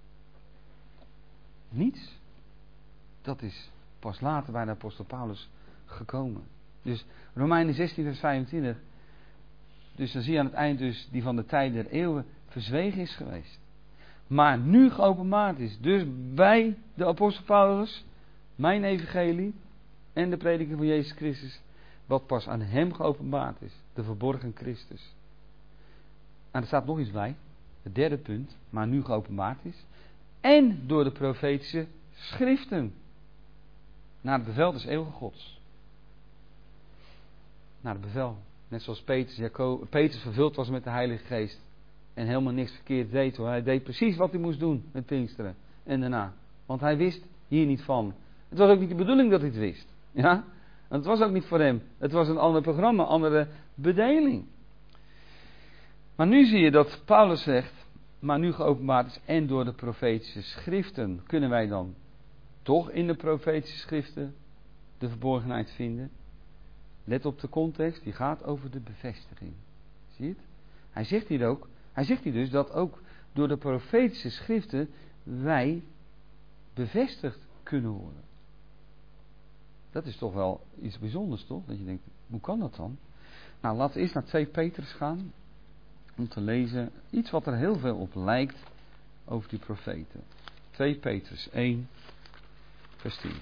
niets. Dat is pas later bij de apostel Paulus gekomen. Dus Romeinen zestien vers vijfentwintig. Dus dan zie je aan het eind dus die van de tijd der eeuwen verzwegen is geweest. Maar nu geopenbaard is. Dus bij de apostel Paulus, mijn evangelie en de prediking van Jezus Christus, wat pas aan hem geopenbaard is. De verborgen Christus. En er staat nog iets bij. Het derde punt, maar nu geopenbaard is. En door de profetische schriften. Naar het bevel des eeuwige Gods. Naar het bevel Net zoals Petrus, Jacob, Petrus vervuld was met de Heilige Geest. En helemaal niks verkeerd deed hoor. Hij deed precies wat hij moest doen met Pinksteren. En daarna. Want hij wist hier niet van. Het was ook niet de bedoeling dat hij het wist. Ja? En het was ook niet voor hem. Het was een ander programma, andere bedeling. Maar nu zie je dat Paulus zegt, maar nu geopenbaard is en door de profetische schriften, kunnen wij dan toch in de profetische schriften de verborgenheid vinden? Let op de context, die gaat over de bevestiging. Zie je het? Hij zegt hier ook, hij zegt hier dus dat ook door de profetische schriften wij bevestigd kunnen worden. Dat is toch wel iets bijzonders, toch? Dat je denkt, hoe kan dat dan? Nou, laten we eerst naar twee Petrus gaan. Om te lezen iets wat er heel veel op lijkt over die profeten. twee Petrus één, vers tien.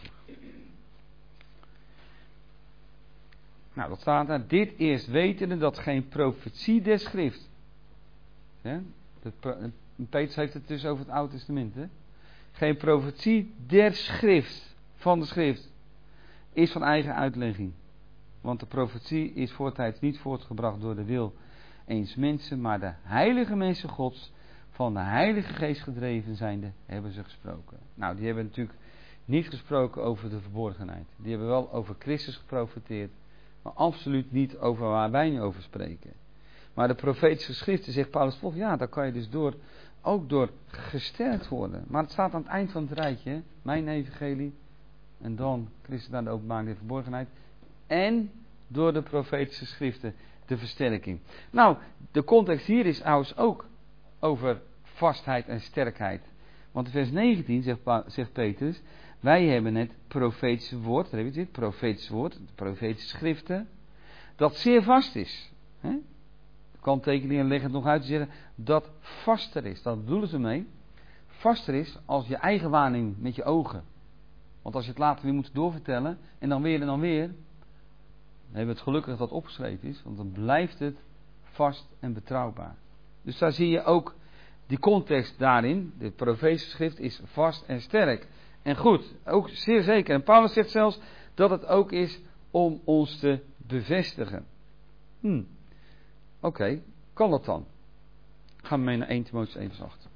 Nou, dat staat daar. Dit eerst wetende dat geen profetie der schrift. Ja, Petrus heeft het dus over het Oude Testament. Hè? Geen profetie der schrift, van de schrift, is van eigen uitlegging. Want de profetie is voortijds niet voortgebracht door de wil eens mensen, maar de heilige mensen Gods, van de Heilige Geest gedreven zijnde, hebben ze gesproken. Nou, die hebben natuurlijk niet gesproken over de verborgenheid. Die hebben wel over Christus geprofeteerd, maar absoluut niet over waar wij nu over spreken. Maar de profetische schriften, zegt Paulus toch, ja, daar kan je dus door, ook door gesterkt worden. Maar het staat aan het eind van het rijtje, hè? Mijn evangelie, en dan Christus aan de openbaring der verborgenheid, en door de profetische schriften de versterking. Nou, de context hier is trouwens ook over vastheid en sterkheid. Want in vers negentien zegt, zegt Petrus, wij hebben het profetische woord, daar heb je het, profetische woord, de profetische schriften, dat zeer vast is. Hè? De kanttekeningen leggen het nog uit te zeggen, dat vaster is. Dat bedoelen ze mee. Vaster is als je eigen waarneming met je ogen. Want als je het later weer moet doorvertellen, en dan weer en dan weer, dan hebben we het gelukkig dat opgeschreven is, want dan blijft het vast en betrouwbaar. Dus daar zie je ook die context daarin. De profetische schrift is vast en sterk. En goed, ook zeer zeker. En Paulus zegt zelfs dat het ook is om ons te bevestigen. Hm. Oké, okay, kan dat dan? Gaan we mee naar eerste Timotheüs één vers acht.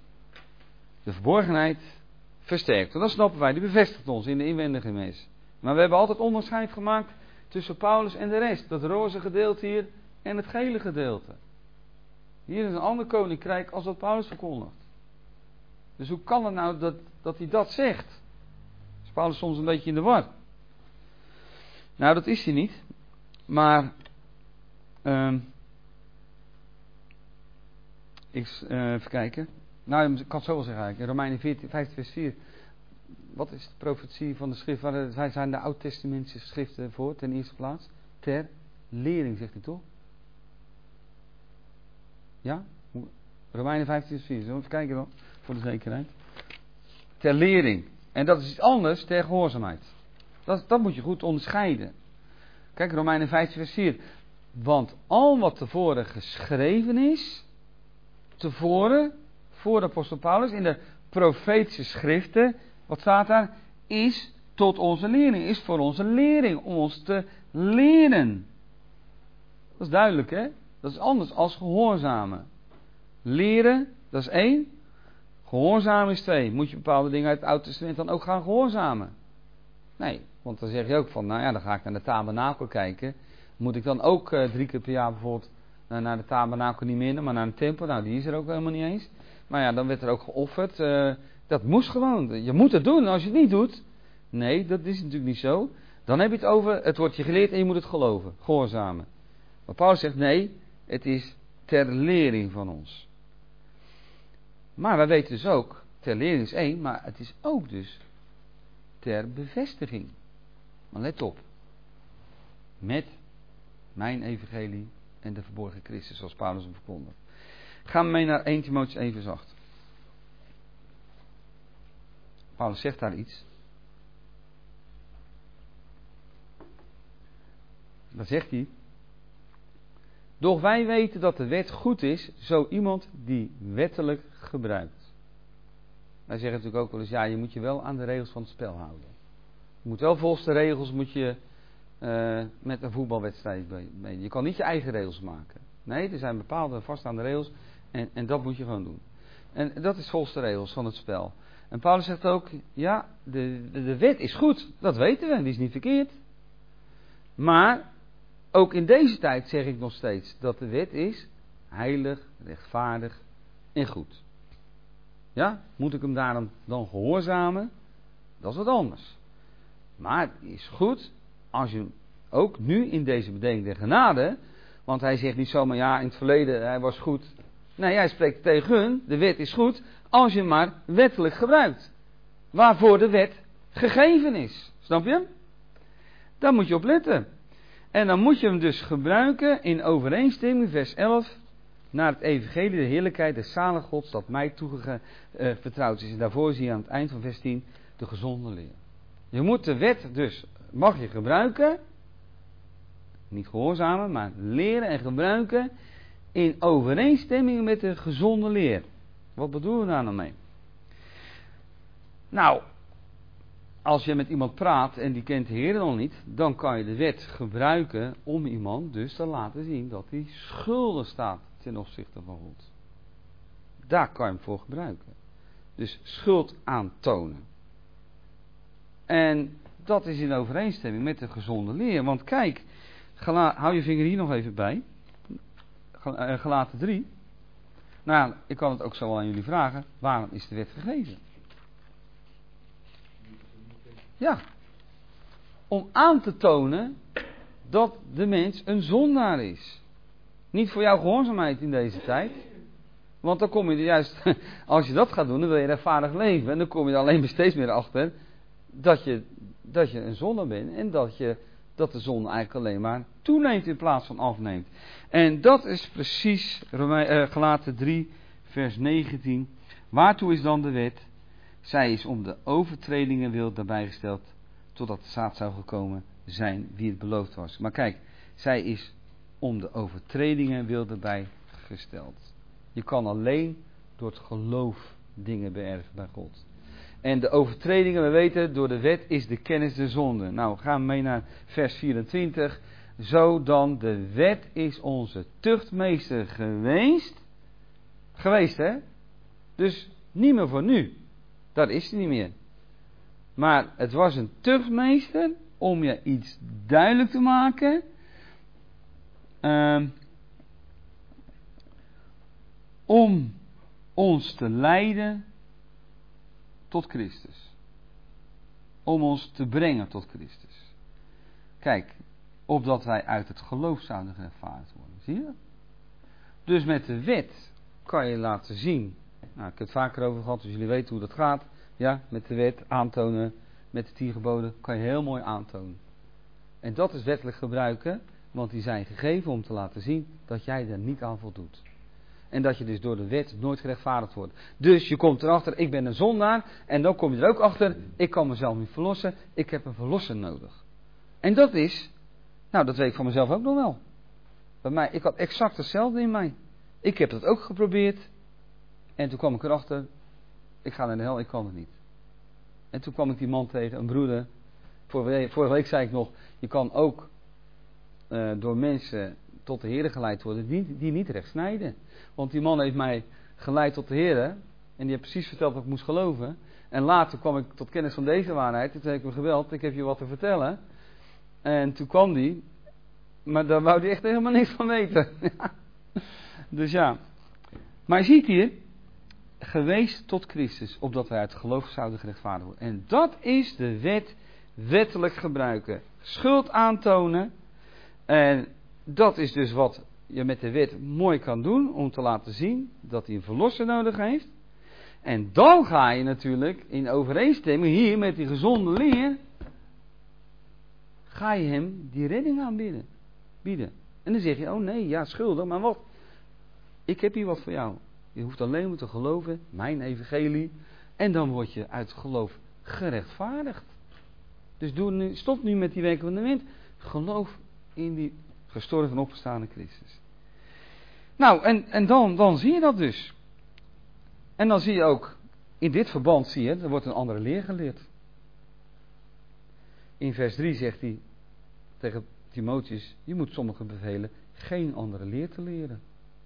De verborgenheid versterkt. En dat snappen wij, die bevestigt ons in de inwendige mens. Maar we hebben altijd onderscheid gemaakt tussen Paulus en de rest. Dat roze gedeelte hier en het gele gedeelte. Hier is een ander koninkrijk als wat Paulus verkondigt. Dus hoe kan het nou dat, dat hij dat zegt? Is Paulus soms een beetje in de war? Nou, dat is hij niet. Maar uh, ik, uh, even kijken. Nou, ik kan het zo wel zeggen eigenlijk. In Romeinen veertien, vijftien vers vier. Wat is de profetie van de schrift? Waar zijn de oud-testamentische schriften voor ten eerste plaats? Ter lering, zegt hij toch? Ja? Romeinen vijftien vers vier. Zullen we even kijken dan? Voor de zekerheid. Ter lering. En dat is iets anders ter gehoorzaamheid. Dat, dat moet je goed onderscheiden. Kijk, Romeinen vijftien vers vier. Want al wat tevoren geschreven is, tevoren, voor de apostel Paulus, in de profetische schriften, wat staat daar? Is tot onze lering, is voor onze lering, om ons te leren. Dat is duidelijk, hè? Dat is anders als gehoorzamen. Leren, dat is één. Gehoorzamen is twee. Moet je bepaalde dingen uit het Oude Testament dan ook gaan gehoorzamen? Nee, want dan zeg je ook van, nou ja, dan ga ik naar de tabernakel kijken. Moet ik dan ook uh, drie keer per jaar bijvoorbeeld uh, naar de tabernakel niet minder, maar naar de tempel? Nou, die is er ook helemaal niet eens. Maar ja, dan werd er ook geofferd. Uh, dat moest gewoon. Je moet het doen. Als je het niet doet, nee, dat is natuurlijk niet zo. Dan heb je het over, het wordt je geleerd en je moet het geloven. Gehoorzamen. Maar Paulus zegt, nee, het is ter lering van ons. Maar wij weten dus ook, ter lering is één, maar het is ook dus ter bevestiging. Maar let op. Met mijn evangelie en de verborgen Christus, zoals Paulus hem verkondigt. Gaan we mee naar eerste Timotheüs één vers acht. Paulus zegt daar iets. Dan zegt hij. Doch wij weten dat de wet goed is, zo iemand die wettelijk gebruikt. Wij zeggen natuurlijk ook wel eens, ja, je moet je wel aan de regels van het spel houden. Je moet wel volgens de regels, moet je uh, met een voetbalwedstrijd mee. Je kan niet je eigen regels maken. Nee, er zijn bepaalde vaststaande regels en, en dat moet je gewoon doen. En dat is volgens de regels van het spel. En Paulus zegt ook, ja, de, de, de wet is goed, dat weten we, die is niet verkeerd. Maar ook in deze tijd zeg ik nog steeds dat de wet is heilig, rechtvaardig en goed. Ja, moet ik hem daarom dan gehoorzamen? Dat is wat anders. Maar het is goed als je ook nu in deze bedenking der genade, want hij zegt niet zomaar, ja, in het verleden hij was goed. Nee, hij spreekt tegen hun, de wet is goed, als je hem maar wettelijk gebruikt. Waarvoor de wet gegeven is. Snap je? Daar moet je op letten. En dan moet je hem dus gebruiken in overeenstemming, vers elf, naar het evangelie, de heerlijkheid des zalig Gods, dat mij toevertrouwd is. En daarvoor zie je aan het eind van vers tien de gezonde leer. Je moet de wet dus, mag je gebruiken, niet gehoorzamen, maar leren en gebruiken in overeenstemming met de gezonde leer. Wat bedoelen we daar nou mee? Nou, als je met iemand praat en die kent de Heer nog niet, dan kan je de wet gebruiken om iemand dus te laten zien dat hij schuldig staat ten opzichte van God. Daar kan je hem voor gebruiken. Dus schuld aantonen. En dat is in overeenstemming met de gezonde leer. Want kijk, gela- hou je vinger hier nog even bij. Galaten drie. Nou, ik kan het ook zo wel aan jullie vragen. Waarom is de wet gegeven? Ja. Om aan te tonen dat de mens een zondaar is. Niet voor jouw gehoorzaamheid in deze tijd. Want dan kom je er juist, als je dat gaat doen, dan wil je rechtvaardig leven. En dan kom je er alleen maar steeds meer achter dat je, dat je een zondaar bent. En dat, je, dat de zonde eigenlijk alleen maar toeneemt in plaats van afneemt. En dat is precies Galaten drie, vers negentien. Waartoe is dan de wet? Zij is om de overtredingen wil daarbij gesteld, totdat de zaad zou gekomen zijn wie het beloofd was. Maar kijk, zij is om de overtredingen wil daarbij gesteld. Je kan alleen door het geloof dingen beërven bij God. En de overtredingen, we weten, door de wet is de kennis de zonde. Nou, gaan we mee naar vers vierentwintig. Zo dan, de wet is onze tuchtmeester geweest. Geweest, hè? Dus niet meer voor nu. Dat is het niet meer. Maar het was een tuchtmeester om je iets duidelijk te maken. Um, om ons te leiden tot Christus. Om ons te brengen tot Christus. Kijk, opdat wij uit het geloof zouden gerechtvaardigd worden. Zie je? Dus met de wet kan je laten zien. Nou, ik heb het vaker over gehad, dus jullie weten hoe dat gaat. Ja, met de wet aantonen, met de tien geboden, kan je heel mooi aantonen. En dat is wettelijk gebruiken, want die zijn gegeven om te laten zien dat jij er niet aan voldoet. En dat je dus door de wet nooit gerechtvaardigd wordt. Dus je komt erachter, ik ben een zondaar. En dan kom je er ook achter, ik kan mezelf niet verlossen. Ik heb een verlosser nodig. En dat is, nou dat weet ik van mezelf ook nog wel. Bij mij, ik had exact hetzelfde in mij. Ik heb dat ook geprobeerd. En toen kwam ik erachter, ik ga naar de hel, ik kan het niet. En toen kwam ik die man tegen, een broeder. Vorige week, vorige week zei ik nog, je kan ook uh, door mensen tot de Heer geleid worden die, die niet recht snijden. Want die man heeft mij geleid tot de Heer. En die heeft precies verteld wat ik moest geloven. En later kwam ik tot kennis van deze waarheid. Toen heb ik hem gebeld, ik heb je wat te vertellen. En toen kwam die. Maar daar wou hij echt helemaal niks van weten. Dus ja. Maar je ziet hier. Geweest tot Christus. Opdat wij uit geloof zouden gerechtvaardigd worden. En dat is de wet wettelijk gebruiken. Schuld aantonen. En dat is dus wat je met de wet mooi kan doen. Om te laten zien dat hij een verlosser nodig heeft. En dan ga je natuurlijk in overeenstemming hier met die gezonde leer. Ga je hem die redding aanbieden. Bieden. En dan zeg je, oh nee, ja schuldig, maar wat? Ik heb hier wat voor jou. Je hoeft alleen maar te geloven, mijn evangelie. En dan word je uit geloof gerechtvaardigd. Dus doe nu, stop nu met die werken van de wind. Geloof in die gestorven en opgestaande Christus. Nou, en, en dan, dan zie je dat dus. En dan zie je ook, in dit verband zie je, er wordt een andere leer geleerd. In vers drie zegt hij, tegen Timotheus, je moet sommige bevelen geen andere leer te leren.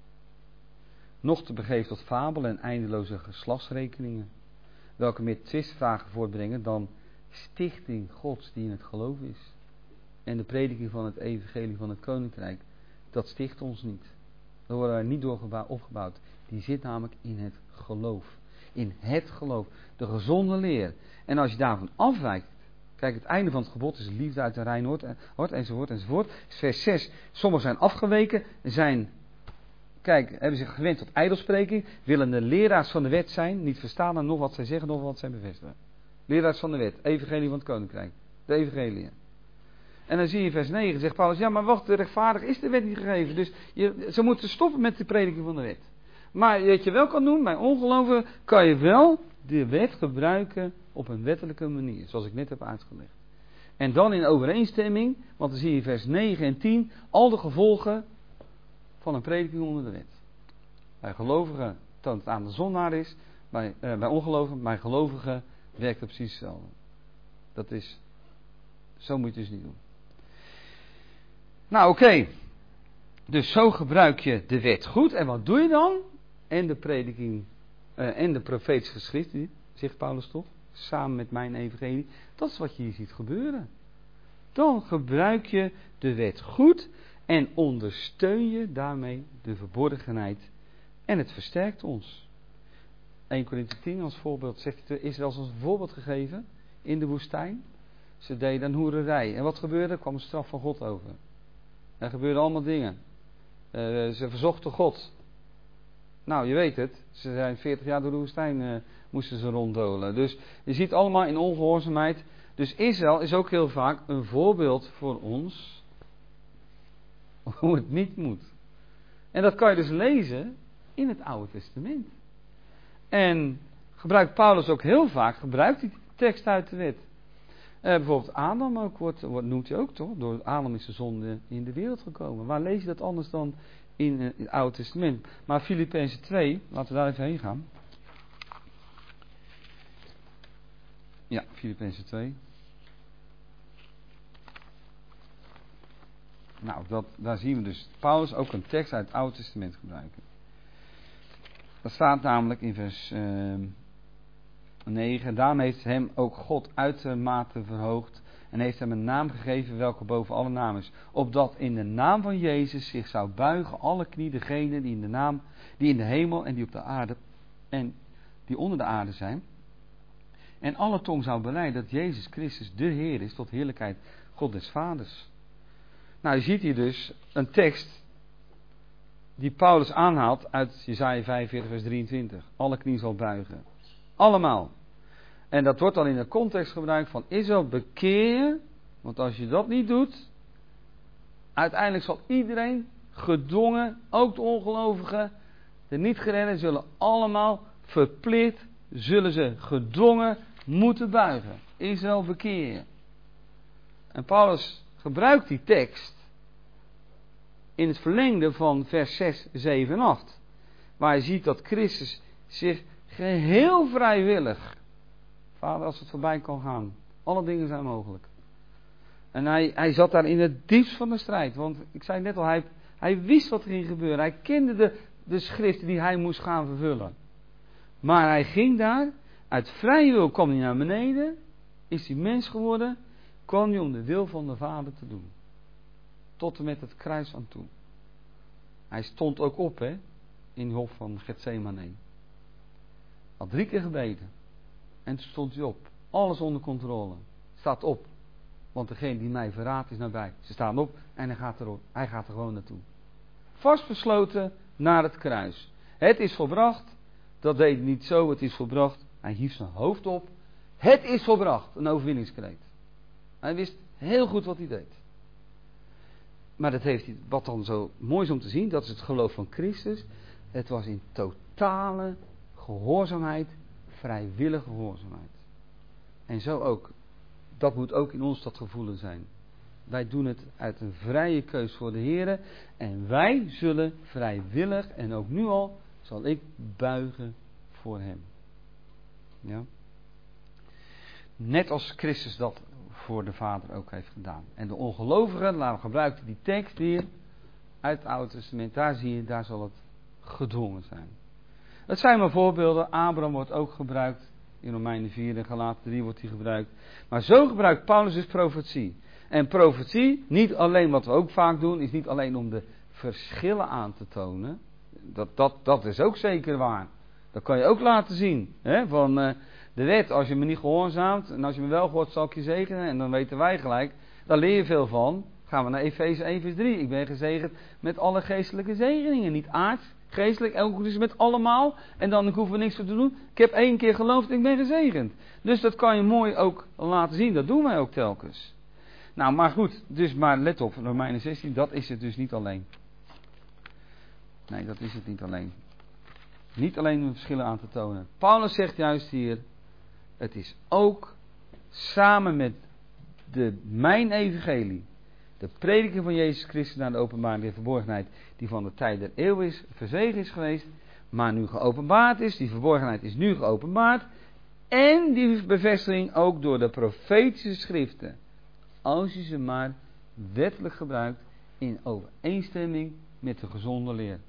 Nog te begeven tot fabelen en eindeloze geslachtsrekeningen, welke meer twistvragen voortbrengen dan stichting Gods die in het geloof is. En de prediking van het evangelie van het koninkrijk, dat sticht ons niet. Daar worden wij niet door opgebouwd. Die zit namelijk in het geloof. In het geloof. De gezonde leer. En als je daarvan afwijkt. Kijk, het einde van het gebod is liefde uit een rein hart, enzovoort, enzovoort. Vers zes. Sommigen zijn afgeweken, zijn, kijk, hebben zich gewend tot ijdelspreking, willen de leraars van de wet zijn, niet verstaan en nog wat zij zeggen, nog wat zij bevestigen. Leraars van de wet, evangelie van het koninkrijk. De evangelie. En dan zie je vers negen, zegt Paulus, ja maar wacht, de rechtvaardig is de wet niet gegeven. Dus je, ze moeten stoppen met de prediking van de wet. Maar wat je wel kan doen, bij ongeloven kan je wel de wet gebruiken op een wettelijke manier. Zoals ik net heb uitgelegd. En dan in overeenstemming, want dan zie je vers negen en tien, al de gevolgen van een prediking onder de wet. Bij gelovigen toont het aan de zondaar is, bij, eh, bij ongelovigen, bij gelovigen werkt het precies hetzelfde. Dat is, zo moet je dus niet doen. Nou oké, okay. Dus zo gebruik je de wet goed. En wat doe je dan? En de prediking uh, en de profetische geschriften, zegt Paulus toch, samen met mijn evangelie. Dat is wat je hier ziet gebeuren. Dan gebruik je de wet goed en ondersteun je daarmee de verborgenheid. En het versterkt ons. Eerste Korinthe tien als voorbeeld, zegt hij, is er als een voorbeeld gegeven in de woestijn. Ze deden een hoererij. En wat gebeurde? Er kwam een straf van God over. Er gebeurden allemaal dingen. Uh, ze verzochten God. Nou, je weet het. Ze zijn veertig jaar door de woestijn uh, moesten ze ronddolen. Dus je ziet allemaal in ongehoorzaamheid. Dus Israël is ook heel vaak een voorbeeld voor ons. Hoe het niet moet. En dat kan je dus lezen in het Oude Testament. En gebruikt Paulus ook heel vaak, gebruikt die tekst uit de wet. Uh, bijvoorbeeld Adam ook, wordt, wordt, noemt hij ook toch? Door Adam is de zonde in de wereld gekomen. Waar lees je dat anders dan in, uh, in het Oude Testament? Maar Filippenzen twee, laten we daar even heen gaan. Ja, Filippenzen twee. Nou, dat, daar zien we dus Paulus ook een tekst uit het Oude Testament gebruiken. Dat staat namelijk in vers Uh, negen. Daarom heeft hem ook God uitermate verhoogd en heeft hem een naam gegeven welke boven alle naam is. Opdat in de naam van Jezus zich zou buigen alle knie, degenen die in de naam, die in de hemel en die op de aarde en die onder de aarde zijn. En alle tong zou belijden dat Jezus Christus de Heer is tot heerlijkheid God des Vaders. Nou, je ziet hier dus een tekst die Paulus aanhaalt uit Jesaja vijfenveertig vers drieëntwintig. Alle knie zal buigen. Allemaal. En dat wordt dan in de context gebruikt van Israël, bekeer je, want als je dat niet doet, uiteindelijk zal iedereen gedwongen, ook de ongelovigen, de niet-geredden zullen allemaal verplicht, zullen ze gedwongen moeten buigen. Israël, bekeer je. En Paulus gebruikt die tekst in het verlengde van vers zes, zeven en acht. Waar je ziet dat Christus zich geheel vrijwillig, Vader, als het voorbij kan gaan, alle dingen zijn mogelijk. En hij, hij zat daar in het diepst van de strijd. Want ik zei net al, hij, hij wist wat er ging gebeuren. Hij kende de, de schriften die hij moest gaan vervullen. Maar hij ging daar, uit vrije wil kwam hij naar beneden, is hij mens geworden, kwam hij om de wil van de Vader te doen. Tot en met het kruis aan toe. Hij stond ook op, hè, in het hof van Getsemane. Had drie keer gebeden. En toen stond hij op. Alles onder controle. Staat op. Want degene die mij verraadt is nabij. Ze staan op en hij gaat, erop. Hij gaat er gewoon naartoe. Vastbesloten naar het kruis. Het is volbracht. Dat deed hij niet zo. Het is volbracht. Hij hief zijn hoofd op. Het is volbracht. Een overwinningskreet. Hij wist heel goed wat hij deed. Maar dat heeft hij, wat dan zo mooi is om te zien. Dat is het geloof van Christus. Het was in totale gehoorzaamheid. Vrijwillige gehoorzaamheid. En zo ook. Dat moet ook in ons dat gevoelen zijn. Wij doen het uit een vrije keus voor de Heer. En wij zullen vrijwillig, en ook nu al, zal ik buigen voor Hem. Ja. Net als Christus dat voor de Vader ook heeft gedaan. En de ongelovigen, laten we gebruiken die tekst hier uit het Oude Testament. Daar zie je, daar zal het gedwongen zijn. Het zijn maar voorbeelden. Abraham wordt ook gebruikt. In Romeinen vier en Galaten drie wordt hij gebruikt. Maar zo gebruikt Paulus dus profetie. En profetie, niet alleen wat we ook vaak doen, is niet alleen om de verschillen aan te tonen. Dat, dat, dat is ook zeker waar. Dat kan je ook laten zien. Hè? Van uh, de wet, als je me niet gehoorzaamt en als je me wel gehoord, zal ik je zegenen. En dan weten wij gelijk, daar leer je veel van. Gaan we naar Efeze één vers drie. Ik ben gezegend met alle geestelijke zegeningen. Niet aards, geestelijk, elke dus met allemaal. En dan ik hoef er niks voor te doen. Ik heb één keer geloofd, ik ben gezegend. Dus dat kan je mooi ook laten zien. Dat doen wij ook telkens. Nou, maar goed. Dus maar let op, Romeinen zestien, dat is het dus niet alleen. Nee, dat is het niet alleen. Niet alleen om verschillen aan te tonen. Paulus zegt juist hier, het is ook samen met de, mijn evangelie, de prediking van Jezus Christus naar de openbaring der verborgenheid, die van de tijd der eeuw is, verzwegen is geweest, maar nu geopenbaard is, die verborgenheid is nu geopenbaard, en die bevestiging ook door de profetische schriften, als je ze maar wettelijk gebruikt in overeenstemming met de gezonde leer.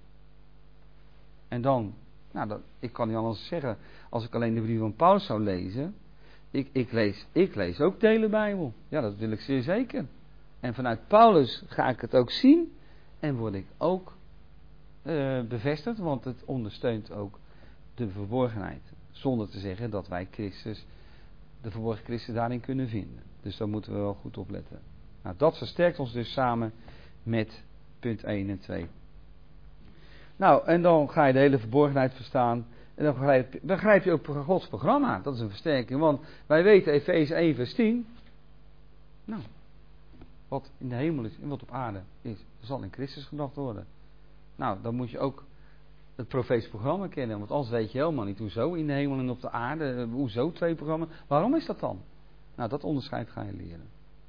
En dan, nou, dat, ik kan niet anders zeggen, als ik alleen de brief van Paulus zou lezen, ik, ik, lees, ik lees ook de hele Bijbel. Ja, dat wil ik zeer zeker. En vanuit Paulus ga ik het ook zien en word ik ook uh, bevestigd, want het ondersteunt ook de verborgenheid. Zonder te zeggen dat wij Christus, de verborgen Christus daarin kunnen vinden. Dus daar moeten we wel goed op letten. Nou, dat versterkt ons dus samen met punt één en twee. Nou, en dan ga je de hele verborgenheid verstaan. En dan begrijp, begrijp je ook Gods programma. Dat is een versterking. Want wij weten, Efeze één vers tien. Nou, wat in de hemel is en wat op aarde is, zal in Christus gebracht worden. Nou, dan moet je ook het profetisch programma kennen. Want anders weet je helemaal niet hoezo in de hemel en op de aarde. Hoezo twee programma's. Waarom is dat dan? Nou, dat onderscheid ga je leren.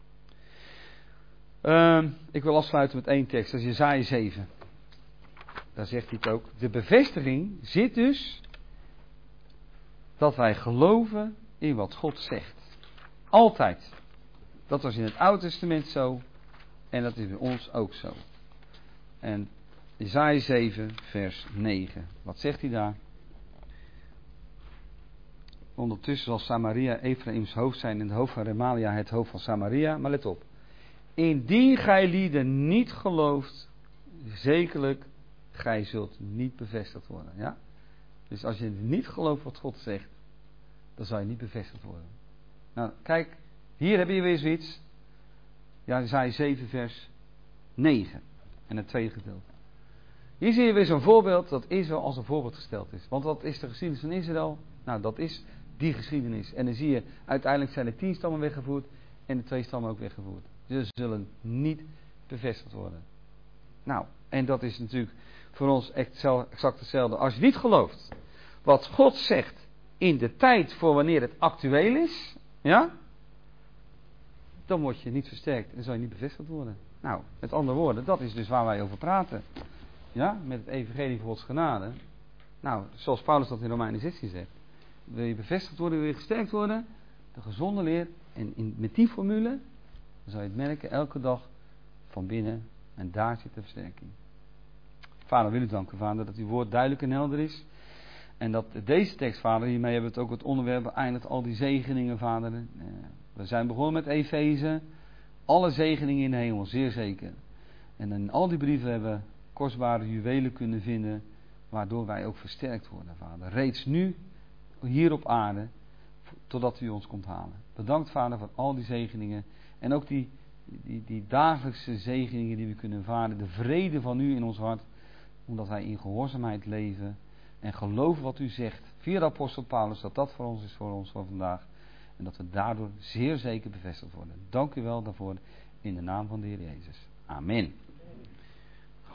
Uh, ik wil afsluiten met één tekst. Dat is Jesaja zeven. Daar zegt hij het ook. De bevestiging zit dus dat wij geloven in wat God zegt. Altijd. Dat was in het Oude Testament zo. En dat is bij ons ook zo. En Jesaja zeven vers negen. Wat zegt hij daar? Ondertussen zal Samaria Efraims hoofd zijn en het hoofd van Remalia het hoofd van Samaria. Maar let op. Indien gij lieden niet gelooft, zekerlijk, gij zult niet bevestigd worden. Ja? Dus als je niet gelooft wat God zegt, dan zal je niet bevestigd worden. Nou, kijk, hier heb je weer zoiets. Ja, Jesaja zeven vers negen. En het tweede gedeelte. Hier zie je weer zo'n voorbeeld dat Israël als een voorbeeld gesteld is. Want wat is de geschiedenis van Israël? Nou, dat is die geschiedenis. En dan zie je, uiteindelijk zijn de tien stammen weggevoerd en de twee stammen ook weggevoerd. Dus ze zullen niet bevestigd worden. Nou, en dat is natuurlijk voor ons exact hetzelfde. Als je niet gelooft wat God zegt in de tijd voor wanneer het actueel is, ja, dan word je niet versterkt en zal je niet bevestigd worden. Nou, met andere woorden, dat is dus waar wij over praten. Ja, met het evangelie van Gods genade. Nou, zoals Paulus dat in Romeinen zestien zegt. Wil je bevestigd worden, wil je gesterkt worden, de gezonde leer, en in, met die formule, dan zal je het merken elke dag van binnen, en daar zit de versterking. Vader, wil u danken, Vader, dat uw woord duidelijk en helder is. En dat deze tekst, Vader, hiermee hebben we het ook het onderwerp beëindigd, al die zegeningen, Vader. We zijn begonnen met Efeze, alle zegeningen in de hemel, zeer zeker. En in al die brieven hebben we kostbare juwelen kunnen vinden, waardoor wij ook versterkt worden, Vader. Reeds nu, hier op aarde, totdat u ons komt halen. Bedankt, Vader, voor al die zegeningen. En ook die, die, die dagelijkse zegeningen die we kunnen ervaren. De vrede van u in ons hart, omdat wij in gehoorzaamheid leven en geloven wat u zegt. Via de apostel Paulus, dat dat voor ons is, voor ons van vandaag. En dat we daardoor zeer zeker bevestigd worden. Dank u wel daarvoor, in de naam van de Heer Jezus. Amen.